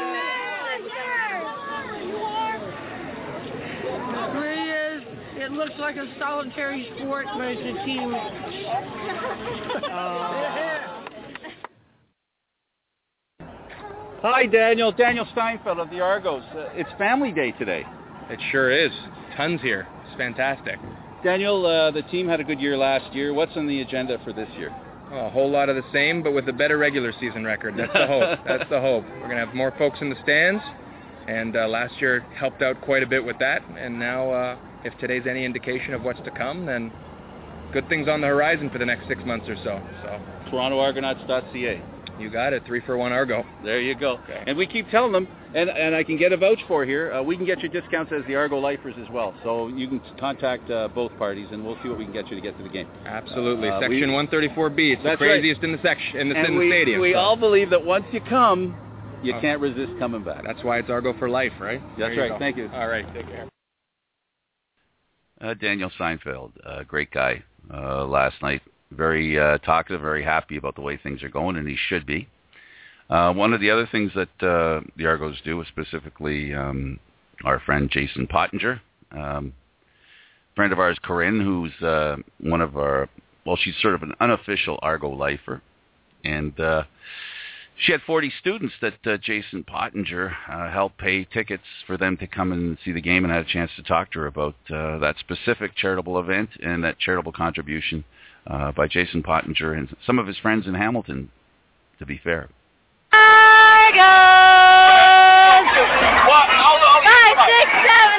3 is, it looks like a solitary sport, but it's a team. Hi, Daniel. Daniel Steinfeld of the Argos. It's family day today. It sure is. Tons here. It's fantastic. Daniel, the team had a good year last year. What's on the agenda for this year? A whole lot of the same, but with a better regular season record. That's the hope. That's the hope. We're going to have more folks in the stands, and last year helped out quite a bit with that. And now, if today's any indication of what's to come, then good things on the horizon for the next 6 months or so. TorontoArgonauts.ca. You got it. 3 for 1 Argo. There you go. Okay. And we keep telling them, and I can get a vouch for here, we can get you discounts as the Argo Lifers as well. So you can contact both parties, and we'll see what we can get you to get to the game. Absolutely. Section 134B. It's the craziest right. in the stadium. We all believe that once you come, you can't resist coming back. That's why it's Argo for life, right? That's right. Go. Thank you. All right. Take care. Daniel Steinfeld, great guy. Last night, very talkative, very happy about the way things are going, and he should be. One of the other things that the Argos do, specifically our friend Jason Pottinger, friend of ours, Corinne, who's one of our, she's sort of an unofficial Argo lifer, and she had 40 students that Jason Pottinger helped pay tickets for them to come and see the game, and had a chance to talk to her about that specific charitable event and that charitable contribution by Jason Pottinger and some of his friends in Hamilton, to be fair. Argos! 5, 6, 7,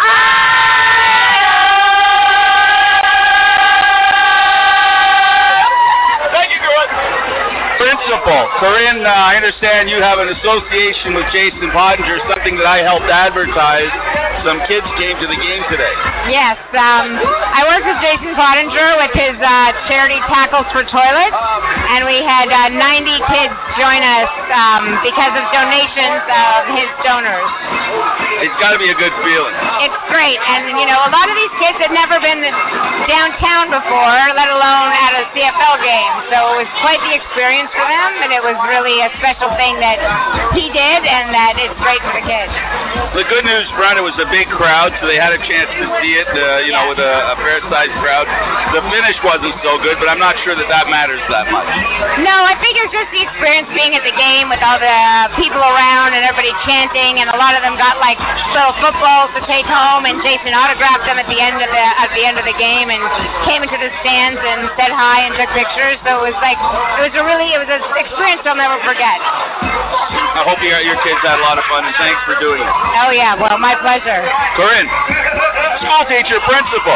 8. Thank you, Corinne. Principal. Corinne, I understand you have an association with Jason Pottinger, something that I helped advertise. Some kids came to the game today. Yes, I worked with Jason Pottinger with his charity Tackles for Toilets, and we had 90 kids join us because of donations of his donors. It's got to be a good feeling. It's great, and a lot of these kids had never been downtown before, let alone at a CFL game, so it was quite the experience for them, and it was really a special thing that he did, and that it's great for the kids. The good news, Brent, it was a big crowd, so they had a chance to see it, with a fair-sized crowd. The finish wasn't so good, but I'm not sure that matters that much. No, I think it was just the experience being at the game with all the people around and everybody chanting, and a lot of them got like little footballs to take home, and Jason autographed them at the end of the game and came into the stands and said hi and took pictures. So it was an experience I'll never forget. I hope your kids had a lot of fun, and thanks for doing it. Oh yeah, well, my pleasure. Corinne. baseball teacher, principal.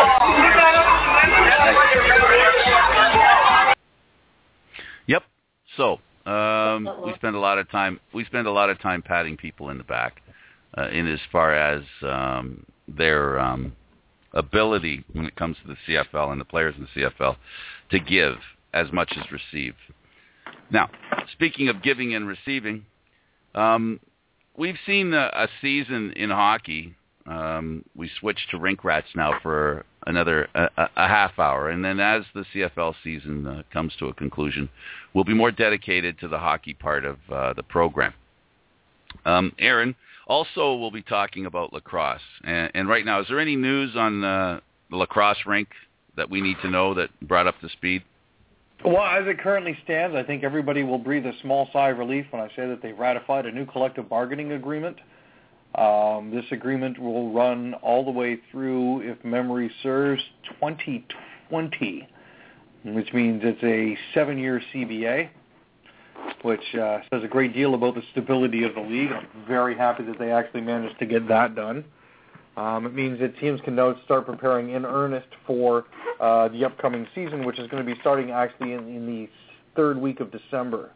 Yep. So we spend a lot of time. We spend a lot of time patting people in the back, in as far as their ability when it comes to the CFL and the players in the CFL to give as much as receive. Now, speaking of giving and receiving, we've seen a season in hockey. We switched to rink rats now for another a half hour, and then as the CFL season comes to a conclusion, we'll be more dedicated to the hockey part of the program. Aaron, also we'll be talking about lacrosse, and right now, is there any news on the lacrosse rink that we need to know that brought up to speed? Well, as it currently stands, I think everybody will breathe a small sigh of relief when I say that they've ratified a new collective bargaining agreement. This agreement will run all the way through, if memory serves, 2020, which means it's a 7-year CBA, which says a great deal about the stability of the league. I'm very happy that they actually managed to get that done. It means that teams can now start preparing in earnest for the upcoming season, which is going to be starting actually in the third week of December.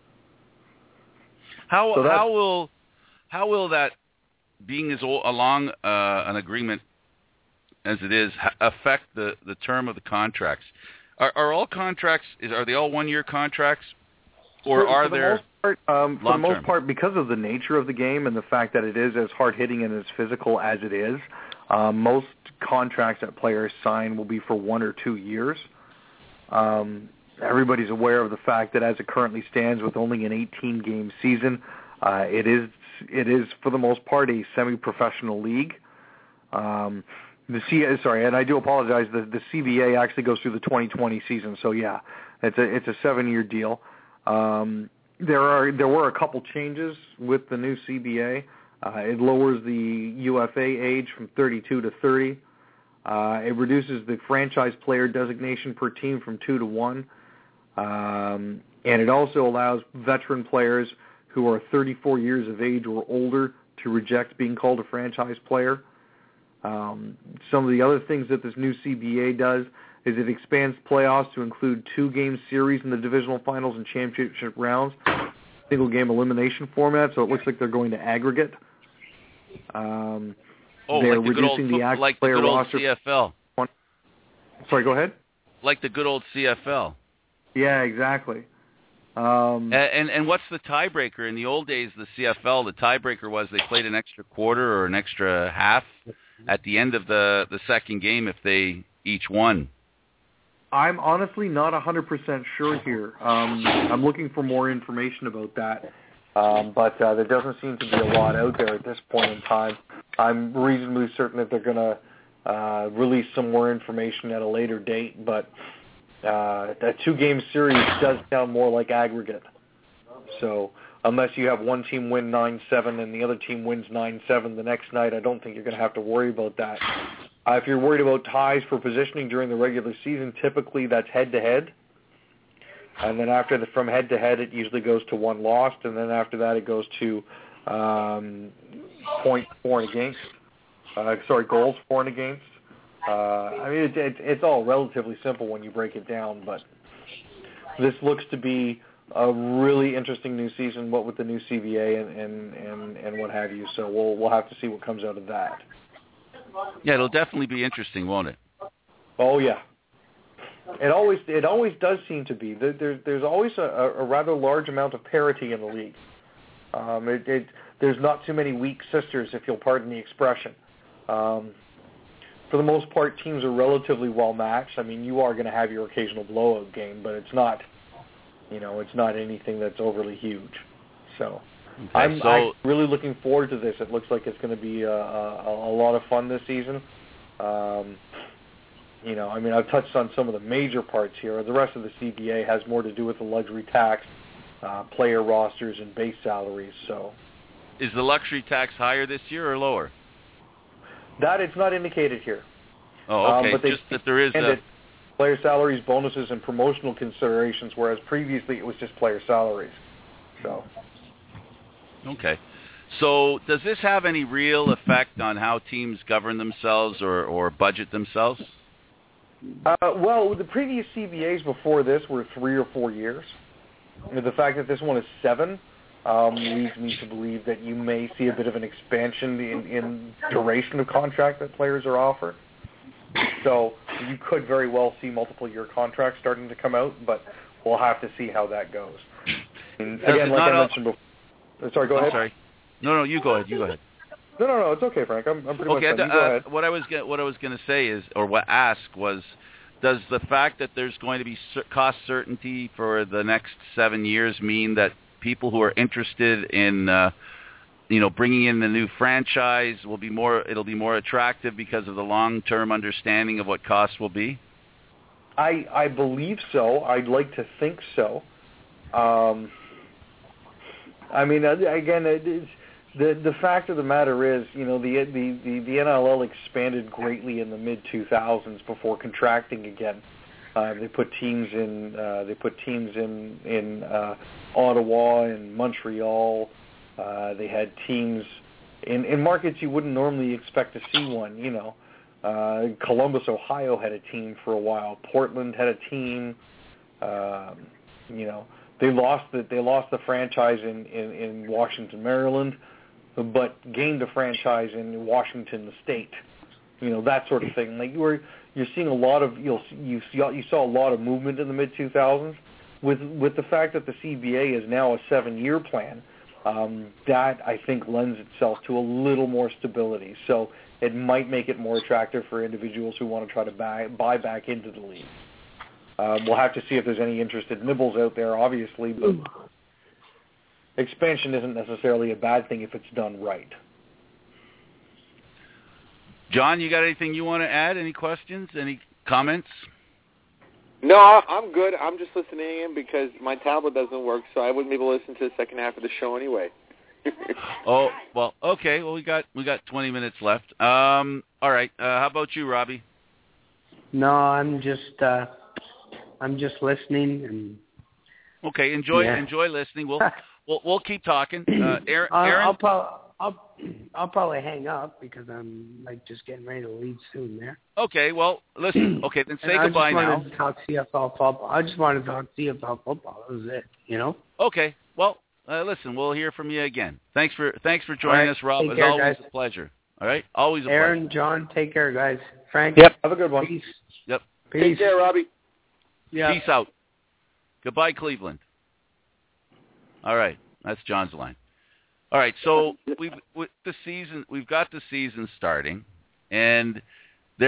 How will that, being as along an agreement as it is, affect the term of the contracts? Are all contracts, are they all 1-year contracts, or are there for the most part, because of the nature of the game and the fact that it is as hard-hitting and as physical as it is, most contracts that players sign will be for 1 or 2 years. Everybody's aware of the fact that as it currently stands with only an 18-game season, it is for the most part a semi-professional league. And I do apologize. The CBA actually goes through the 2020 season, so yeah, it's a 7-year deal. There were a couple changes with the new CBA. It lowers the UFA age from 32 to 30. It reduces the franchise player designation per team from 2 to 1. And it also allows veteran players who are 34 years of age or older to reject being called a franchise player. Some of the other things that this new CBA does is it expands playoffs to include 2-game series in the divisional finals and championship rounds, single-game elimination format, so it looks like they're going to aggregate. They're reducing the active player roster. CFL. Sorry, go ahead. Like the good old CFL. Yeah, exactly. And what's the tiebreaker? In the old days, the CFL, the tiebreaker was they played an extra quarter or an extra half at the end of the second game if they each won. I'm honestly not 100% sure here. I'm looking for more information about that, but there doesn't seem to be a lot out there at this point in time. I'm reasonably certain that they're going to release some more information at a later date, but that 2-game series does sound more like aggregate. So unless you have one team win 9-7 and the other team wins 9-7 the next night, I don't think you're going to have to worry about that. If you're worried about ties for positioning during the regular season, typically that's head-to-head. And then from head-to-head, it usually goes to 1 lost, and then after that it goes to points for and against. Goals for and against. I mean, it's all relatively simple when you break it down, but this looks to be a really interesting new season, what with the new CBA and what have you. So we'll have to see what comes out of that. Yeah, it'll definitely be interesting, won't it? Oh yeah, it always does seem to be. There's always a rather large amount of parity in the league. There's not too many weak sisters, if you'll pardon the expression. For the most part, teams are relatively well matched. I mean, you are going to have your occasional blowout game, but it's not anything that's overly huge. So. I'm really looking forward to this. It looks like it's going to be a lot of fun this season. I mean, I've touched on some of the major parts here. The rest of the CBA has more to do with the luxury tax, player rosters, and base salaries. So, is the luxury tax higher this year or lower? That it's not indicated here. Oh, okay. But just that there is player salaries, bonuses, and promotional considerations, whereas previously it was just player salaries. So. Okay. So does this have any real effect on how teams govern themselves or budget themselves? Well, the previous CBAs before this were 3 or 4 years. The fact that this one is 7 leads me to believe that you may see a bit of an expansion in duration of contract that players are offered. So you could very well see multiple-year contracts starting to come out, but we'll have to see how that goes. And again, like I mentioned before. Sorry, go ahead. Sorry. No, you go ahead. You go ahead. No, it's okay, Frank. I'm pretty much done. You go ahead. What I was going to say is, or what ask was, does the fact that there's going to be cost certainty for the next 7 years mean that people who are interested in, bringing in the new franchise it'll be more attractive because of the long-term understanding of what costs will be? I believe so. I'd like to think so. I mean, again, the fact of the matter is, the NLL expanded greatly in the mid-2000s before contracting again. They put teams in Ottawa and Montreal. They had teams in markets you wouldn't normally expect to see one. Columbus, Ohio had a team for a while. Portland had a team. They lost the franchise in Washington, Maryland, but gained a franchise in Washington, the state. That sort of thing. Like you're seeing a lot of you saw a lot of movement in the mid 2000s with the fact that the CBA is now a 7-year plan. That I think lends itself to a little more stability. So it might make it more attractive for individuals who want to try to buy back into the league. We'll have to see if there's any interested nibbles out there, obviously, but expansion isn't necessarily a bad thing if it's done right. John, you got anything you want to add? Any questions? Any comments? No, I'm good. I'm just listening in because my tablet doesn't work, so I wouldn't be able to listen to the second half of the show anyway. Oh, well, okay. Well, we got 20 minutes left. All right. How about you, Robbie? No, I'm just listening and. Okay, enjoy listening. We'll keep talking. Aaron, I'll probably hang up because I'm just getting ready to leave soon there. Okay, well, listen. Okay, then say goodbye now. I just wanted to talk CFL football. I just wanted to talk CFL football. That was it, Okay, well, listen, we'll hear from you again. Thanks for joining us, Rob. It's always a pleasure. All right, always a pleasure. Aaron, John, take care, guys. Frank. Yep. Have a good one. Peace. Yep. Peace. Take care, Robbie. Yeah. Peace out. Goodbye, Cleveland. All right, that's John's line. All right, so we've got the season starting, and they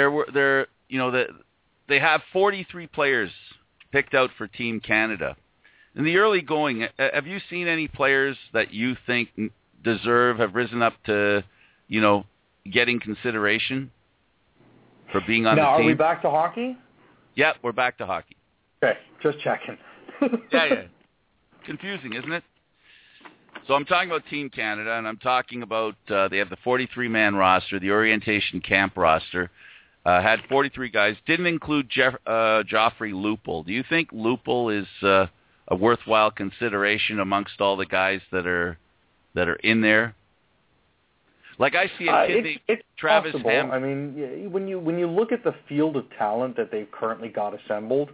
have 43 players picked out for Team Canada. In the early going, have you seen any players that you think have risen up to, getting consideration for being on the team? Now, are we back to hockey? Yeah, we're back to hockey. Okay, just checking. Yeah. Confusing, isn't it? So I'm talking about Team Canada, and I'm talking about they have the 43-man roster, the orientation camp roster. Had 43 guys. Didn't include Joffrey Lupul. Do you think Lupul is a worthwhile consideration amongst all the guys that are in there? Like I see a kid it's Travis possible. Ham. I mean, when you look at the field of talent that they've currently got assembled,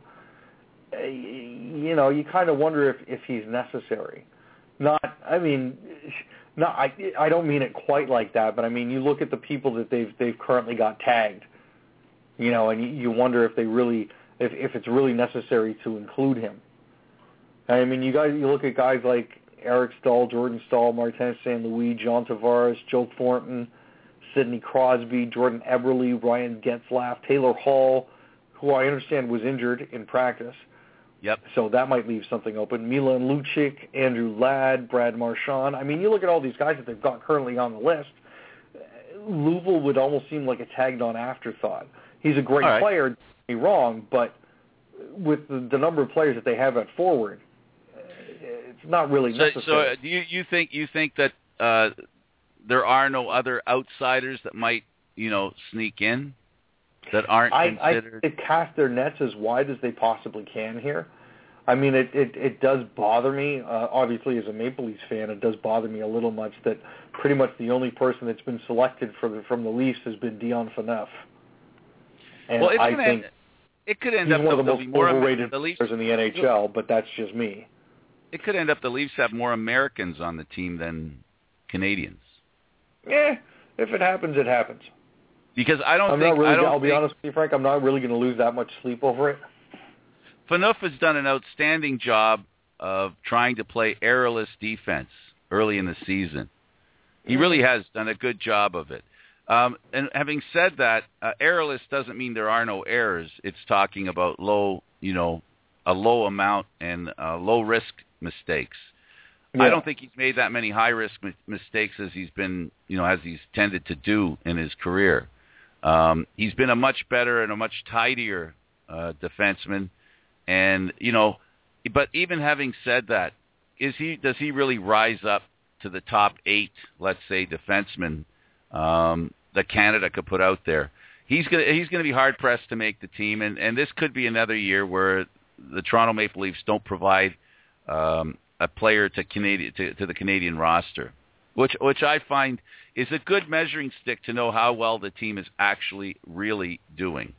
you kind of wonder if he's necessary. I don't mean it quite like that, but I mean, you look at the people that they've currently got tagged, and you wonder if if it's really necessary to include him. I mean, you look at guys like Eric Stahl, Jordan Stahl, Martin St. Louis, John Tavares, Joe Thornton, Sidney Crosby, Jordan Eberle, Ryan Getzlaff, Taylor Hall, who I understand was injured in practice. Yep. So that might leave something open. Milan Lucic, Andrew Ladd, Brad Marchand. I mean, you look at all these guys that they've got currently on the list. Louisville would almost seem like a tagged-on afterthought. He's a great player, don't get me wrong, but with the number of players that they have at forward, it's not really necessary. So do you think that there are no other outsiders that might sneak in? That aren't considered. They cast their nets as wide as they possibly can here. I mean, it does bother me. Obviously, as a Maple Leafs fan, it does bother me a little much that pretty much the only person that's been selected from the Leafs has been Dion Phaneuf. And I think it could end he's up one of the there'll most be more overrated the Leafs, players in the NHL, but that's just me. It could end up the Leafs have more Americans on the team than Canadians. If it happens, it happens. Because I'll be honest with you, Frank, I'm not really going to lose that much sleep over it. Phaneuf has done an outstanding job of trying to play errorless defense early in the season. He really has done a good job of it. And having said that, errorless doesn't mean there are no errors. It's talking about a low amount and low risk mistakes. Yeah. I don't think he's made that many high risk mistakes as he's been, as he's tended to do in his career. He's been a much better and a much tidier defenseman, and but even having said that, does he really rise up to the top 8, let's say, defensemen that Canada could put out there? He's gonna be hard pressed to make the team, and this could be another year where the Toronto Maple Leafs don't provide a player to the Canadian roster, which I find is a good measuring stick to know how well the team is actually really doing.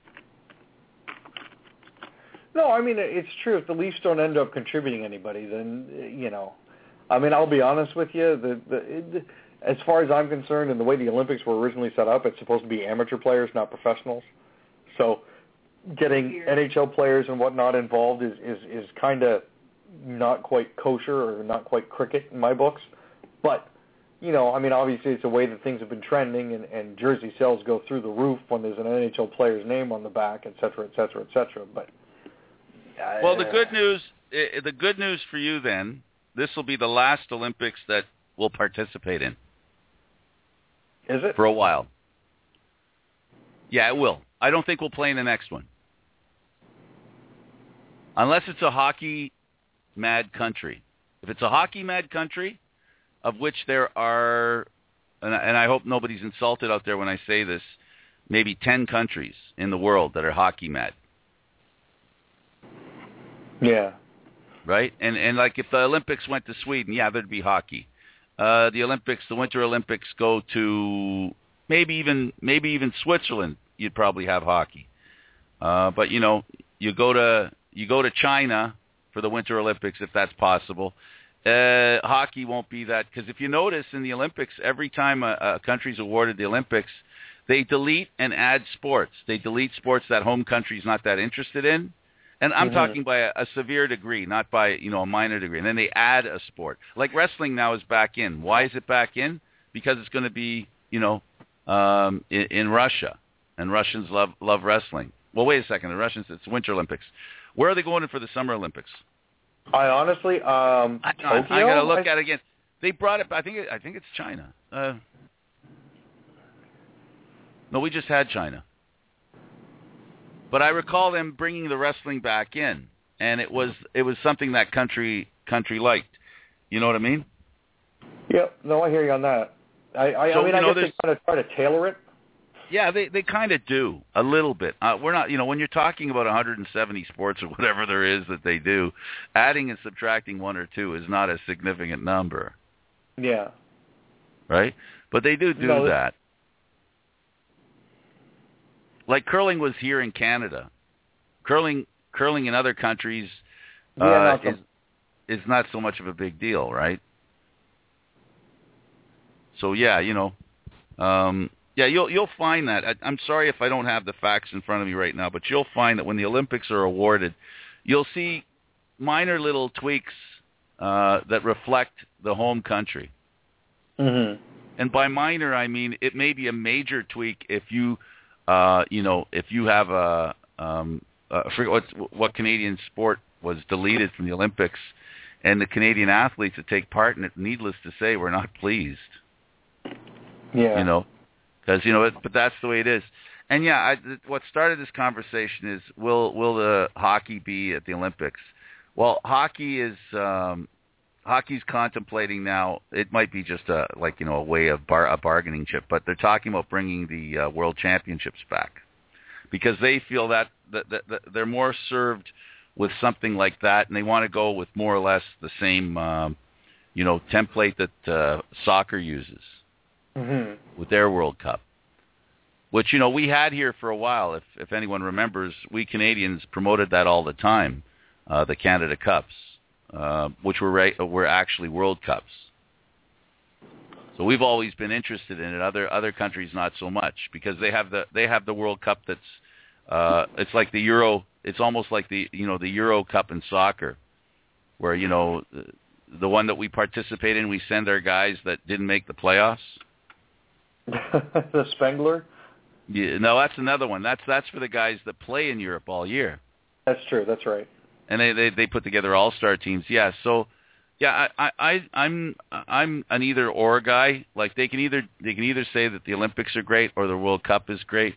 No, I mean, it's true. If the Leafs don't end up contributing anybody, then, I'll be honest with you. As far as I'm concerned, and the way the Olympics were originally set up, it's supposed to be amateur players, not professionals. So getting NHL players and whatnot involved is kind of not quite kosher or not quite cricket in my books. But, obviously it's a way that things have been trending, and jersey sales go through the roof when there's an NHL player's name on the back, et cetera, et cetera, et cetera. But well, the good news for you then, this will be the last Olympics that we'll participate in. Is it? For a while. Yeah, it will. I don't think we'll play in the next one. Unless it's a hockey-mad country. If it's a hockey-mad country, of which there are, and I hope nobody's insulted out there when I say this, maybe 10 countries in the world that are hockey-mad. Yeah. Right? And like if the Olympics went to Sweden, yeah, there'd be hockey. The Winter Olympics go to maybe even Switzerland, you'd probably have hockey. But you go to China for the Winter Olympics if that's possible. Hockey won't be that, because if you notice in the Olympics, every time a country's awarded the Olympics, they delete and add sports. They delete sports that home country's not that interested in. And I'm talking by a severe degree, not by, a minor degree. And then they add a sport. Like wrestling now is back in. Why is it back in? Because it's going to be, in Russia. And Russians love wrestling. Well, wait a second. The Russians, it's Winter Olympics. Where are they going in for the Summer Olympics? I honestly, Tokyo? I got to look at it again. They brought it, I think it's China. No, we just had China. But I recall them bringing the wrestling back in, and it was something that country liked. You know what I mean? Yep. No, I hear you on that. I guess they kind of try to tailor it. Yeah, they kind of do a little bit. We're not, when you're talking about 170 sports or whatever there is that they do, adding and subtracting one or two is not a significant number. Yeah. Right? But they do that. Like curling was here in Canada. Curling in other countries is not so much of a big deal, right? So yeah, you'll find that. I'm sorry if I don't have the facts in front of me right now, but you'll find that when the Olympics are awarded, you'll see minor little tweaks that reflect the home country. Mm-hmm. And by minor, I mean it may be a major tweak if you if you have I forget what Canadian sport was deleted from the Olympics, and the Canadian athletes that take part in it, needless to say, were not pleased. Yeah. Because but that's the way it is. And yeah, what started this conversation is will the hockey be at the Olympics? Well, hockey's contemplating now. It might be just a way of a bargaining chip, but they're talking about bringing the World Championships back because they feel that they're more served with something like that, and they want to go with more or less the same template that soccer uses with their World Cup, which, we had here for a while. If anyone remembers, we Canadians promoted that all the time, the Canada Cups, which were actually World Cups. So we've always been interested in it. Other countries not so much, because they have the World Cup that's it's like the Euro. It's almost like the Euro Cup in soccer, where the one that we participate in, we send our guys that didn't make the playoffs. The Spengler? Yeah, no, that's another one. That's for the guys that play in Europe all year. That's true. That's right. And they put together all-star teams. Yeah. So, yeah, I'm an either-or guy. Like they can either say that the Olympics are great or the World Cup is great.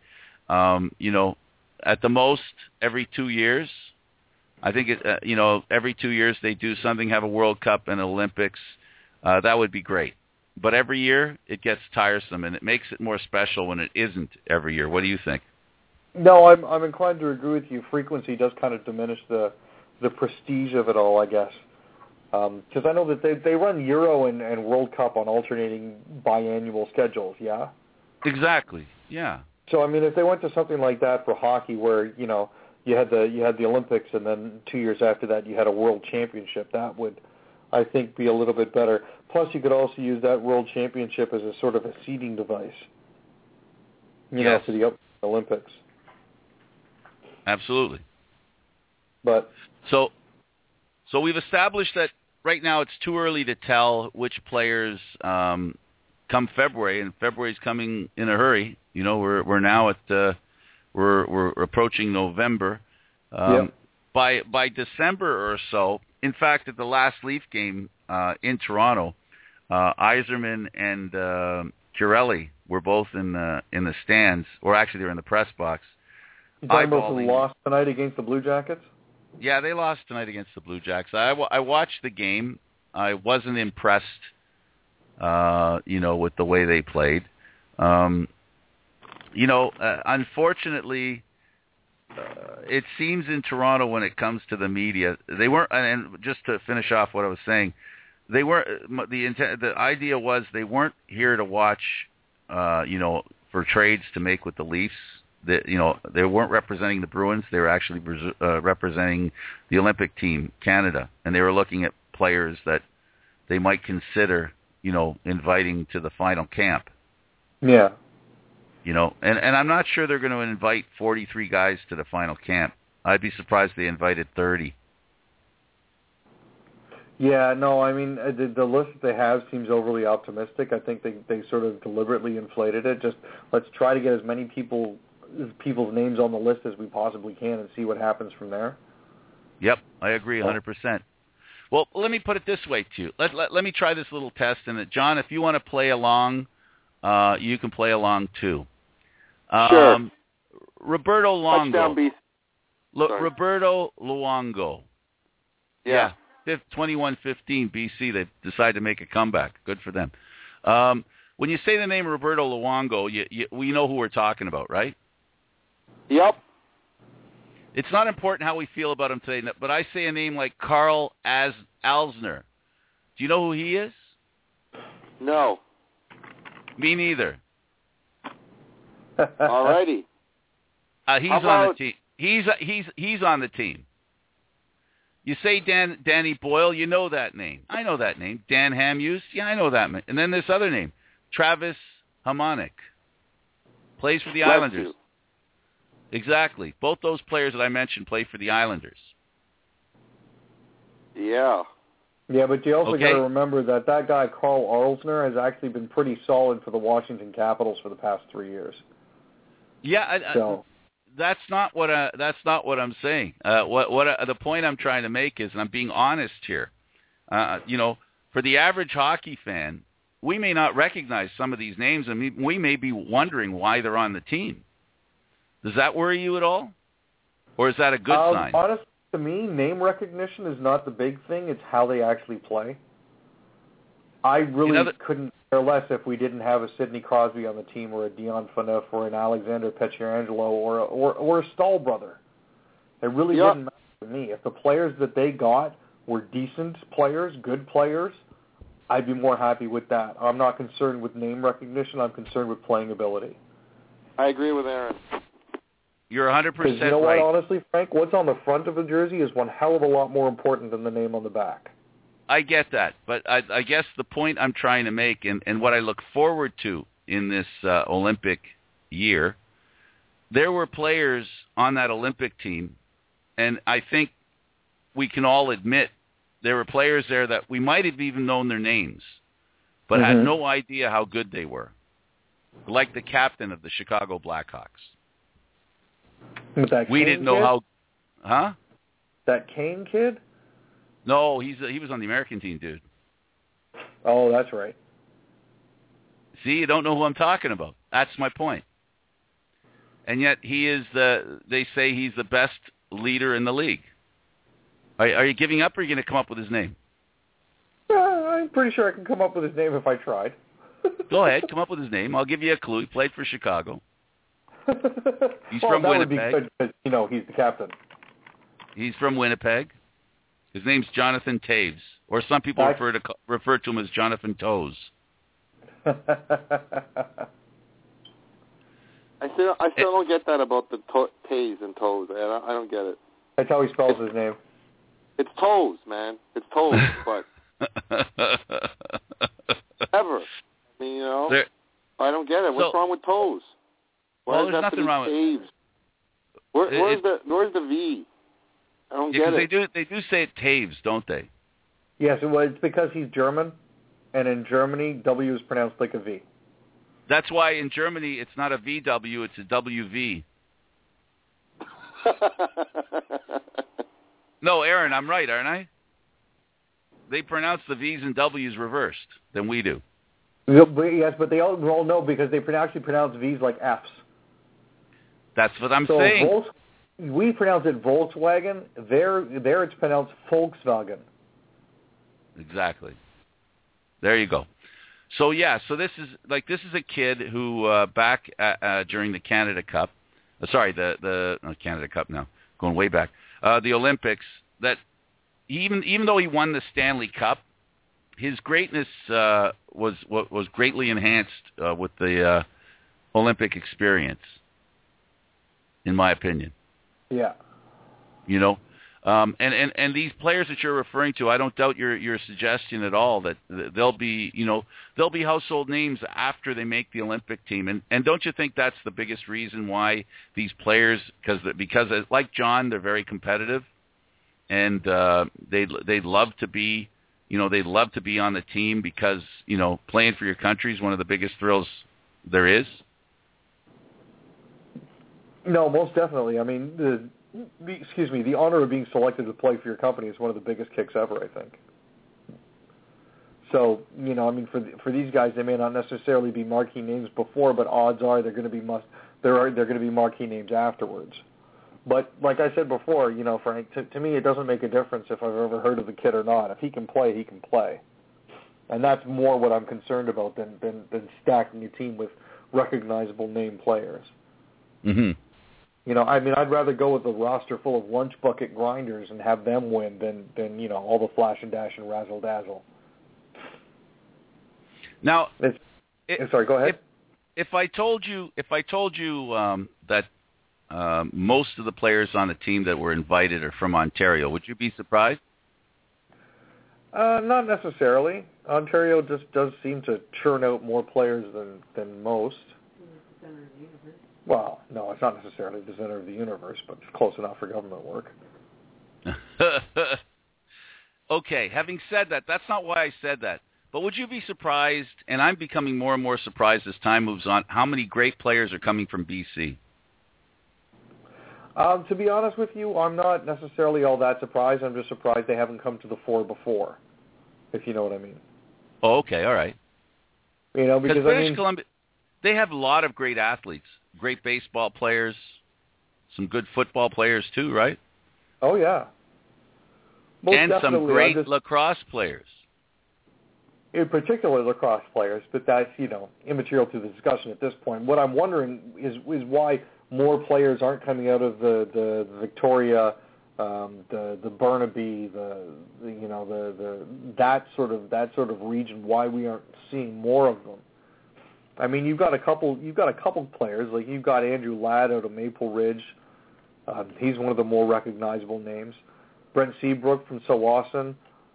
At the most every 2 years. I think every 2 years they do something, have a World Cup and Olympics. That would be great. But every year it gets tiresome, and it makes it more special when it isn't every year. What do you think? No, I'm inclined to agree with you. Frequency does kind of diminish the prestige of it all, I guess. Because I know that they run Euro and World Cup on alternating biannual schedules. Yeah. Exactly. Yeah. So I mean, if they went to something like that for hockey, where you had the Olympics, and then 2 years after that you had a World Championship, that would, I think, be a little bit better. Plus, you could also use that World Championship as a sort of a seeding device, for the Olympics. Absolutely. But so we've established that right now it's too early to tell which players come February, and February's coming in a hurry. We're now at we're approaching November. By December or so, in fact, at the last Leaf game in Toronto, Yzerman and Chiarelli were both in the stands, or actually they were in the press box. You talking about the loss tonight against the Blue Jackets? Yeah, they lost tonight against the Blue Jackets. I watched the game. I wasn't impressed, with the way they played. Unfortunately, it seems in Toronto when it comes to the media, they weren't. And just to finish off what I was saying, they weren't. The idea was they weren't here to watch, for trades to make with the Leafs. They weren't representing the Bruins. They were actually representing the Olympic team, Canada, and they were looking at players that they might consider, inviting to the final camp. Yeah. And I'm not sure they're going to invite 43 guys to the final camp. I'd be surprised if they invited 30. Yeah, no, I mean, the list that they have seems overly optimistic. I think they sort of deliberately inflated it. Just let's try to get as many people's names on the list as we possibly can and see what happens from there. Yep, I agree 100%. Well, let me put it this way, too. Let me try this little test. And John, if you want to play along, you can play along, too. Sure. Roberto Luongo. Roberto Luongo. Yeah. 21-15 BC. They've decided to make a comeback. Good for them. When you say the name Roberto Luongo, we know who we're talking about, right? Yep. It's not important how we feel about him today, but I say a name like Carl Alzner. Do you know who he is? No. Me neither. Alrighty. He's on the team. He's on the team. You say Danny Boyle, you know that name. I know that name. Dan Hamhuis, yeah, I know that name. And then this other name, Travis Hamonic, plays for the Islanders. Exactly. Both those players that I mentioned play for the Islanders. Yeah. Yeah, but you also got to remember that guy, Carl Alzner, has actually been pretty solid for the Washington Capitals for the past 3 years. Yeah, that's not what I'm saying. The point I'm trying to make is, and I'm being honest here. For the average hockey fan, we may not recognize some of these names, and we may be wondering why they're on the team. Does that worry you at all, or is that a good sign? Honestly, to me, name recognition is not the big thing. It's how they actually play. I really couldn't care less if we didn't have a Sidney Crosby on the team, or a Dion Phaneuf, or an Alexander Pietrangelo, or a Stahl brother. It really didn't matter to me. If the players that they got were decent players, good players, I'd be more happy with that. I'm not concerned with name recognition. I'm concerned with playing ability. I agree with Aaron. You're 100% right. You know what, honestly, Frank? What's on the front of a jersey is one hell of a lot more important than the name on the back. I get that, but I guess the point I'm trying to make and what I look forward to in this Olympic year, there were players on that Olympic team, and I think we can all admit there were players there that we might have even known their names, but had no idea how good they were, like the captain of the Chicago Blackhawks. We didn't know how... Huh? That Kane kid? No, he was on the American team, dude. Oh, that's right. See, you don't know who I'm talking about. That's my point. And yet he is they say he's the best leader in the league. Are you giving up, or are you going to come up with his name? I'm pretty sure I can come up with his name if I tried. Go ahead, come up with his name. I'll give you a clue. He played for Chicago. He's well, from that Winnipeg. Would be good because, he's the captain. He's from Winnipeg. His name's Jonathan Toews, or some people refer to him as Jonathan Toes. I still don't get that about the Tays and Toes. I don't get it. That's how he spells his name. It's Toes, man. It's Toes, but ever. I mean, I don't get it. What's wrong with Toes? Well, there's nothing wrong with it. Where's the V? I don't get it. They do say it Taves, don't they? Yes, it's because he's German, and in Germany, W is pronounced like a V. That's why in Germany it's not a VW, it's a WV. No, Aaron, I'm right, aren't I? They pronounce the V's and W's reversed than we do. Yes, but they all know because they actually pronounce V's like F's. That's what I'm saying. We pronounce it Volkswagen. There it's pronounced Volkswagen. Exactly. There you go. So this is a kid who back during the Canada Cup, the Canada Cup now, going way back, the Olympics, that even though he won the Stanley Cup, his greatness was greatly enhanced with the Olympic experience, in my opinion. Yeah. And these players that you're referring to, I don't doubt your suggestion at all that they'll be household names after they make the Olympic team. And don't you think that's the biggest reason why these players, because like John, they're very competitive, and they'd love to be on the team because playing for your country is one of the biggest thrills there is. No, most definitely. I mean, the honor of being selected to play for your company is one of the biggest kicks ever, I think. So, for these guys, they may not necessarily be marquee names before, but odds are they're going to be they're going to be marquee names afterwards. But like I said before, Frank, to me it doesn't make a difference if I've ever heard of the kid or not. If he can play, he can play. And that's more what I'm concerned about than stacking a team with recognizable name players. Mm-hmm. I'd rather go with a roster full of lunch bucket grinders and have them win than all the flash and dash and razzle dazzle. Now, sorry, go ahead. If I told you that most of the players on the team that were invited are from Ontario, would you be surprised? Not necessarily. Ontario just does seem to churn out more players than most. Well, no, it's not necessarily the center of the universe, but it's close enough for government work. Okay, having said that, that's not why I said that. But would you be surprised, and I'm becoming more and more surprised as time moves on, how many great players are coming from BC? To be honest with you, I'm not necessarily all that surprised. I'm just surprised they haven't come to the fore before, if you know what I mean. Oh, okay, all right. Because British Columbia, they have a lot of great athletes, great baseball players, some good football players too, right? Oh, yeah. And some great lacrosse players. In particular, lacrosse players, but that's, immaterial to the discussion at this point. What I'm wondering is why more players aren't coming out of the Victoria, the Burnaby, that sort of region. Why we aren't seeing more of them? I mean, you've got a couple players, like you've got Andrew Ladd out of Maple Ridge. He's one of the more recognizable names. Brent Seabrook from Tsawwassen.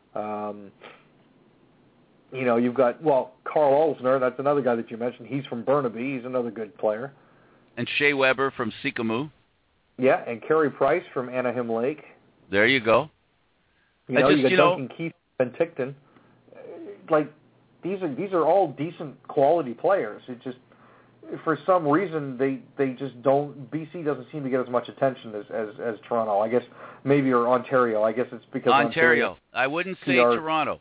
You've got, Carl Olsner, that's another guy that you mentioned. He's from Burnaby. He's another good player. And Shea Weber from Sikamu. Yeah, and Carey Price from Anaheim Lake. There you go. You got Duncan Keith and Ticton. Like, these are all decent quality players. It just, for some reason, they just don't. BC doesn't seem to get as much attention as Toronto. I guess maybe, or Ontario. I guess it's because Ontario. I wouldn't say Toronto.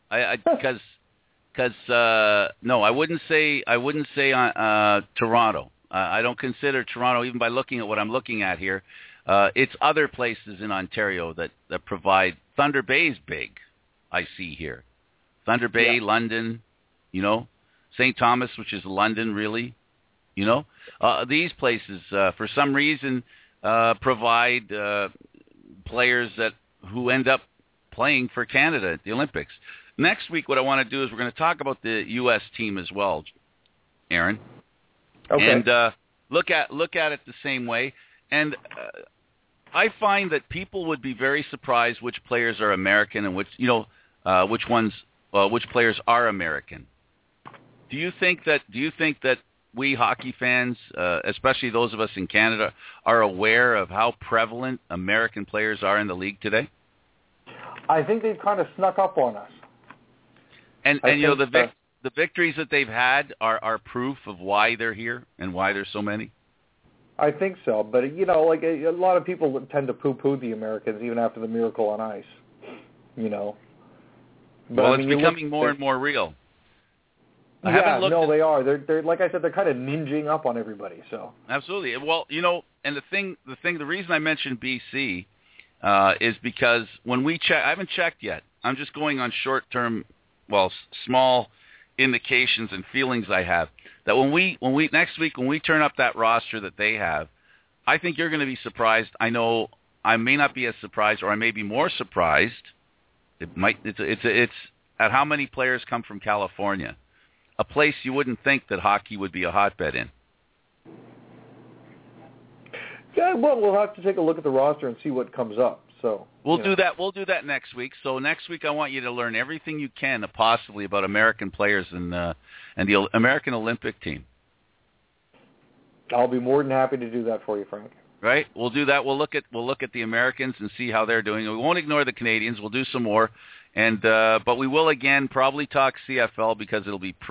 No, I wouldn't say Toronto. I don't consider Toronto, even by looking at what I'm looking at here. It's other places in Ontario that provide. Thunder Bay's big, I see here. Thunder Bay, yeah. London, St. Thomas, which is London, really. These places, for some reason, provide players who end up playing for Canada at the Olympics. Next week, what I want to do is we're going to talk about the U.S. team as well, Aaron. Okay. And look at it the same way. And I find that people would be very surprised which players are American and which players are American. Do you think that we hockey fans, especially those of us in Canada, are aware of how prevalent American players are in the league today? I think they've kind of snuck up on us. And the victories that they've had are proof of why they're here and why there's so many? I think so. But, like a lot of people tend to poo-poo the Americans even after the Miracle on Ice, But, it's becoming more and more real. They are. They're like I said, they're kind of ninjing up on everybody. So absolutely. Well, and the reason I mentioned BC is because when we check, I haven't checked yet. I'm just going on short-term, small indications and feelings I have that when we next week when we turn up that roster that they have, I think you're going to be surprised. I know I may not be as surprised, or I may be more surprised. It's at how many players come from California, a place you wouldn't think that hockey would be a hotbed in. Yeah, well, we'll have to take a look at the roster and see what comes up. So we'll do that. We'll do that next week. So next week, I want you to learn everything you can possibly about American players and the American Olympic team. I'll be more than happy to do that for you, Frank. Right? We'll do that. We'll look at the Americans and see how they're doing. We won't ignore the Canadians. We'll do some more, but we will again probably talk CFL because it'll be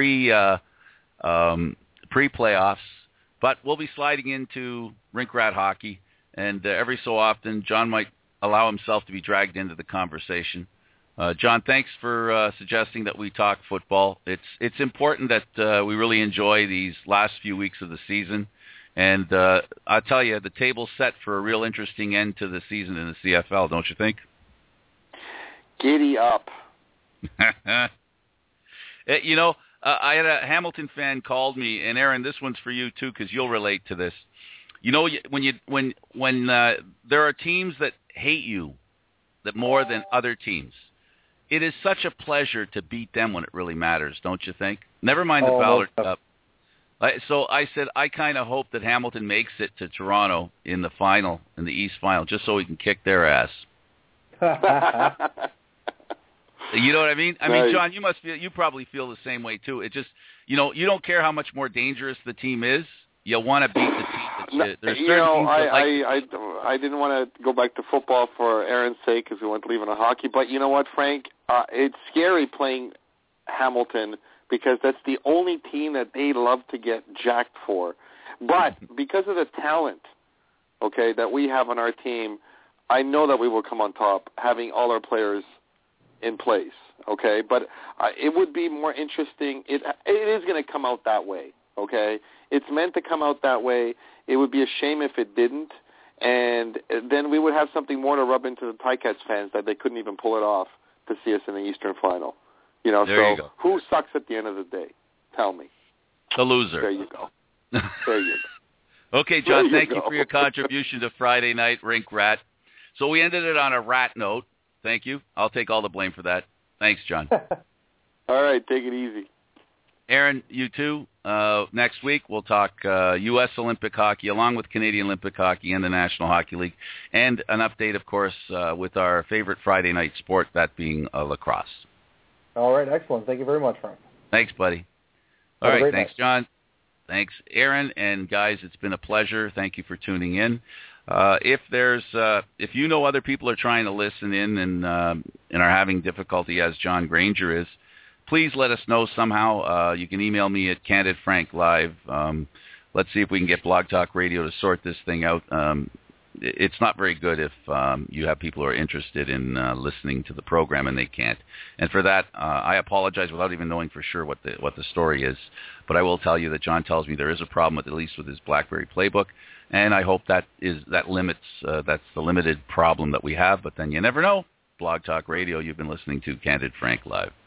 pre-playoffs. But we'll be sliding into rink rat hockey, and every so often John might allow himself to be dragged into the conversation. John, thanks for suggesting that we talk football. It's important that we really enjoy these last few weeks of the season. And I'll tell you, the table's set for a real interesting end to the season in the CFL, don't you think? Giddy up. I had a Hamilton fan called me, and Aaron, this one's for you too, because you'll relate to this. When there are teams that hate you that more than other teams, it is such a pleasure to beat them when it really matters, don't you think? Never mind the Ballard Cup. So I said I kind of hope that Hamilton makes it to Toronto in the final, in the East Final, just so we can kick their ass. You know what I mean? I mean, John, you probably feel the same way too. It just, you don't care how much more dangerous the team is. You want to beat the team. There's certain teams I didn't want to go back to football for Aaron's sake because we went leaving on hockey. But you know what, Frank? It's scary playing Hamilton because that's the only team that they love to get jacked for. But because of the talent, that we have on our team, I know that we will come on top, having all our players in place, but it would be more interesting. It is going to come out that way, It's meant to come out that way. It would be a shame if it didn't, and then we would have something more to rub into the Ticats fans that they couldn't even pull it off to see us in the Eastern Final. There you go. Who sucks at the end of the day? Tell me. The loser. There you go. There you go. Okay, John, thank you for your contribution to Friday Night Rink Rat. So we ended it on a rat note. Thank you. I'll take all the blame for that. Thanks, John. All right, take it easy. Aaron, you too. Next week we'll talk U.S. Olympic hockey along with Canadian Olympic hockey and the National Hockey League, and an update, of course, with our favorite Friday night sport, that being lacrosse. All right, excellent. Thank you very much, Frank. Thanks, buddy. All right, thanks, John. Thanks, Aaron. And guys, it's been a pleasure. Thank you for tuning in. If you know other people are trying to listen in and are having difficulty, as John Granger is, please let us know somehow. You can email me at CandidFrankLive. Let's see if we can get Blog Talk Radio to sort this thing out. It's not very good if you have people who are interested in listening to the program and they can't. And for that, I apologize without even knowing for sure what the story is. But I will tell you that John tells me there is a problem with, at least with his BlackBerry Playbook, and I hope that's the limited problem that we have. But then you never know. Blog Talk Radio, you've been listening to Candid Frank Live.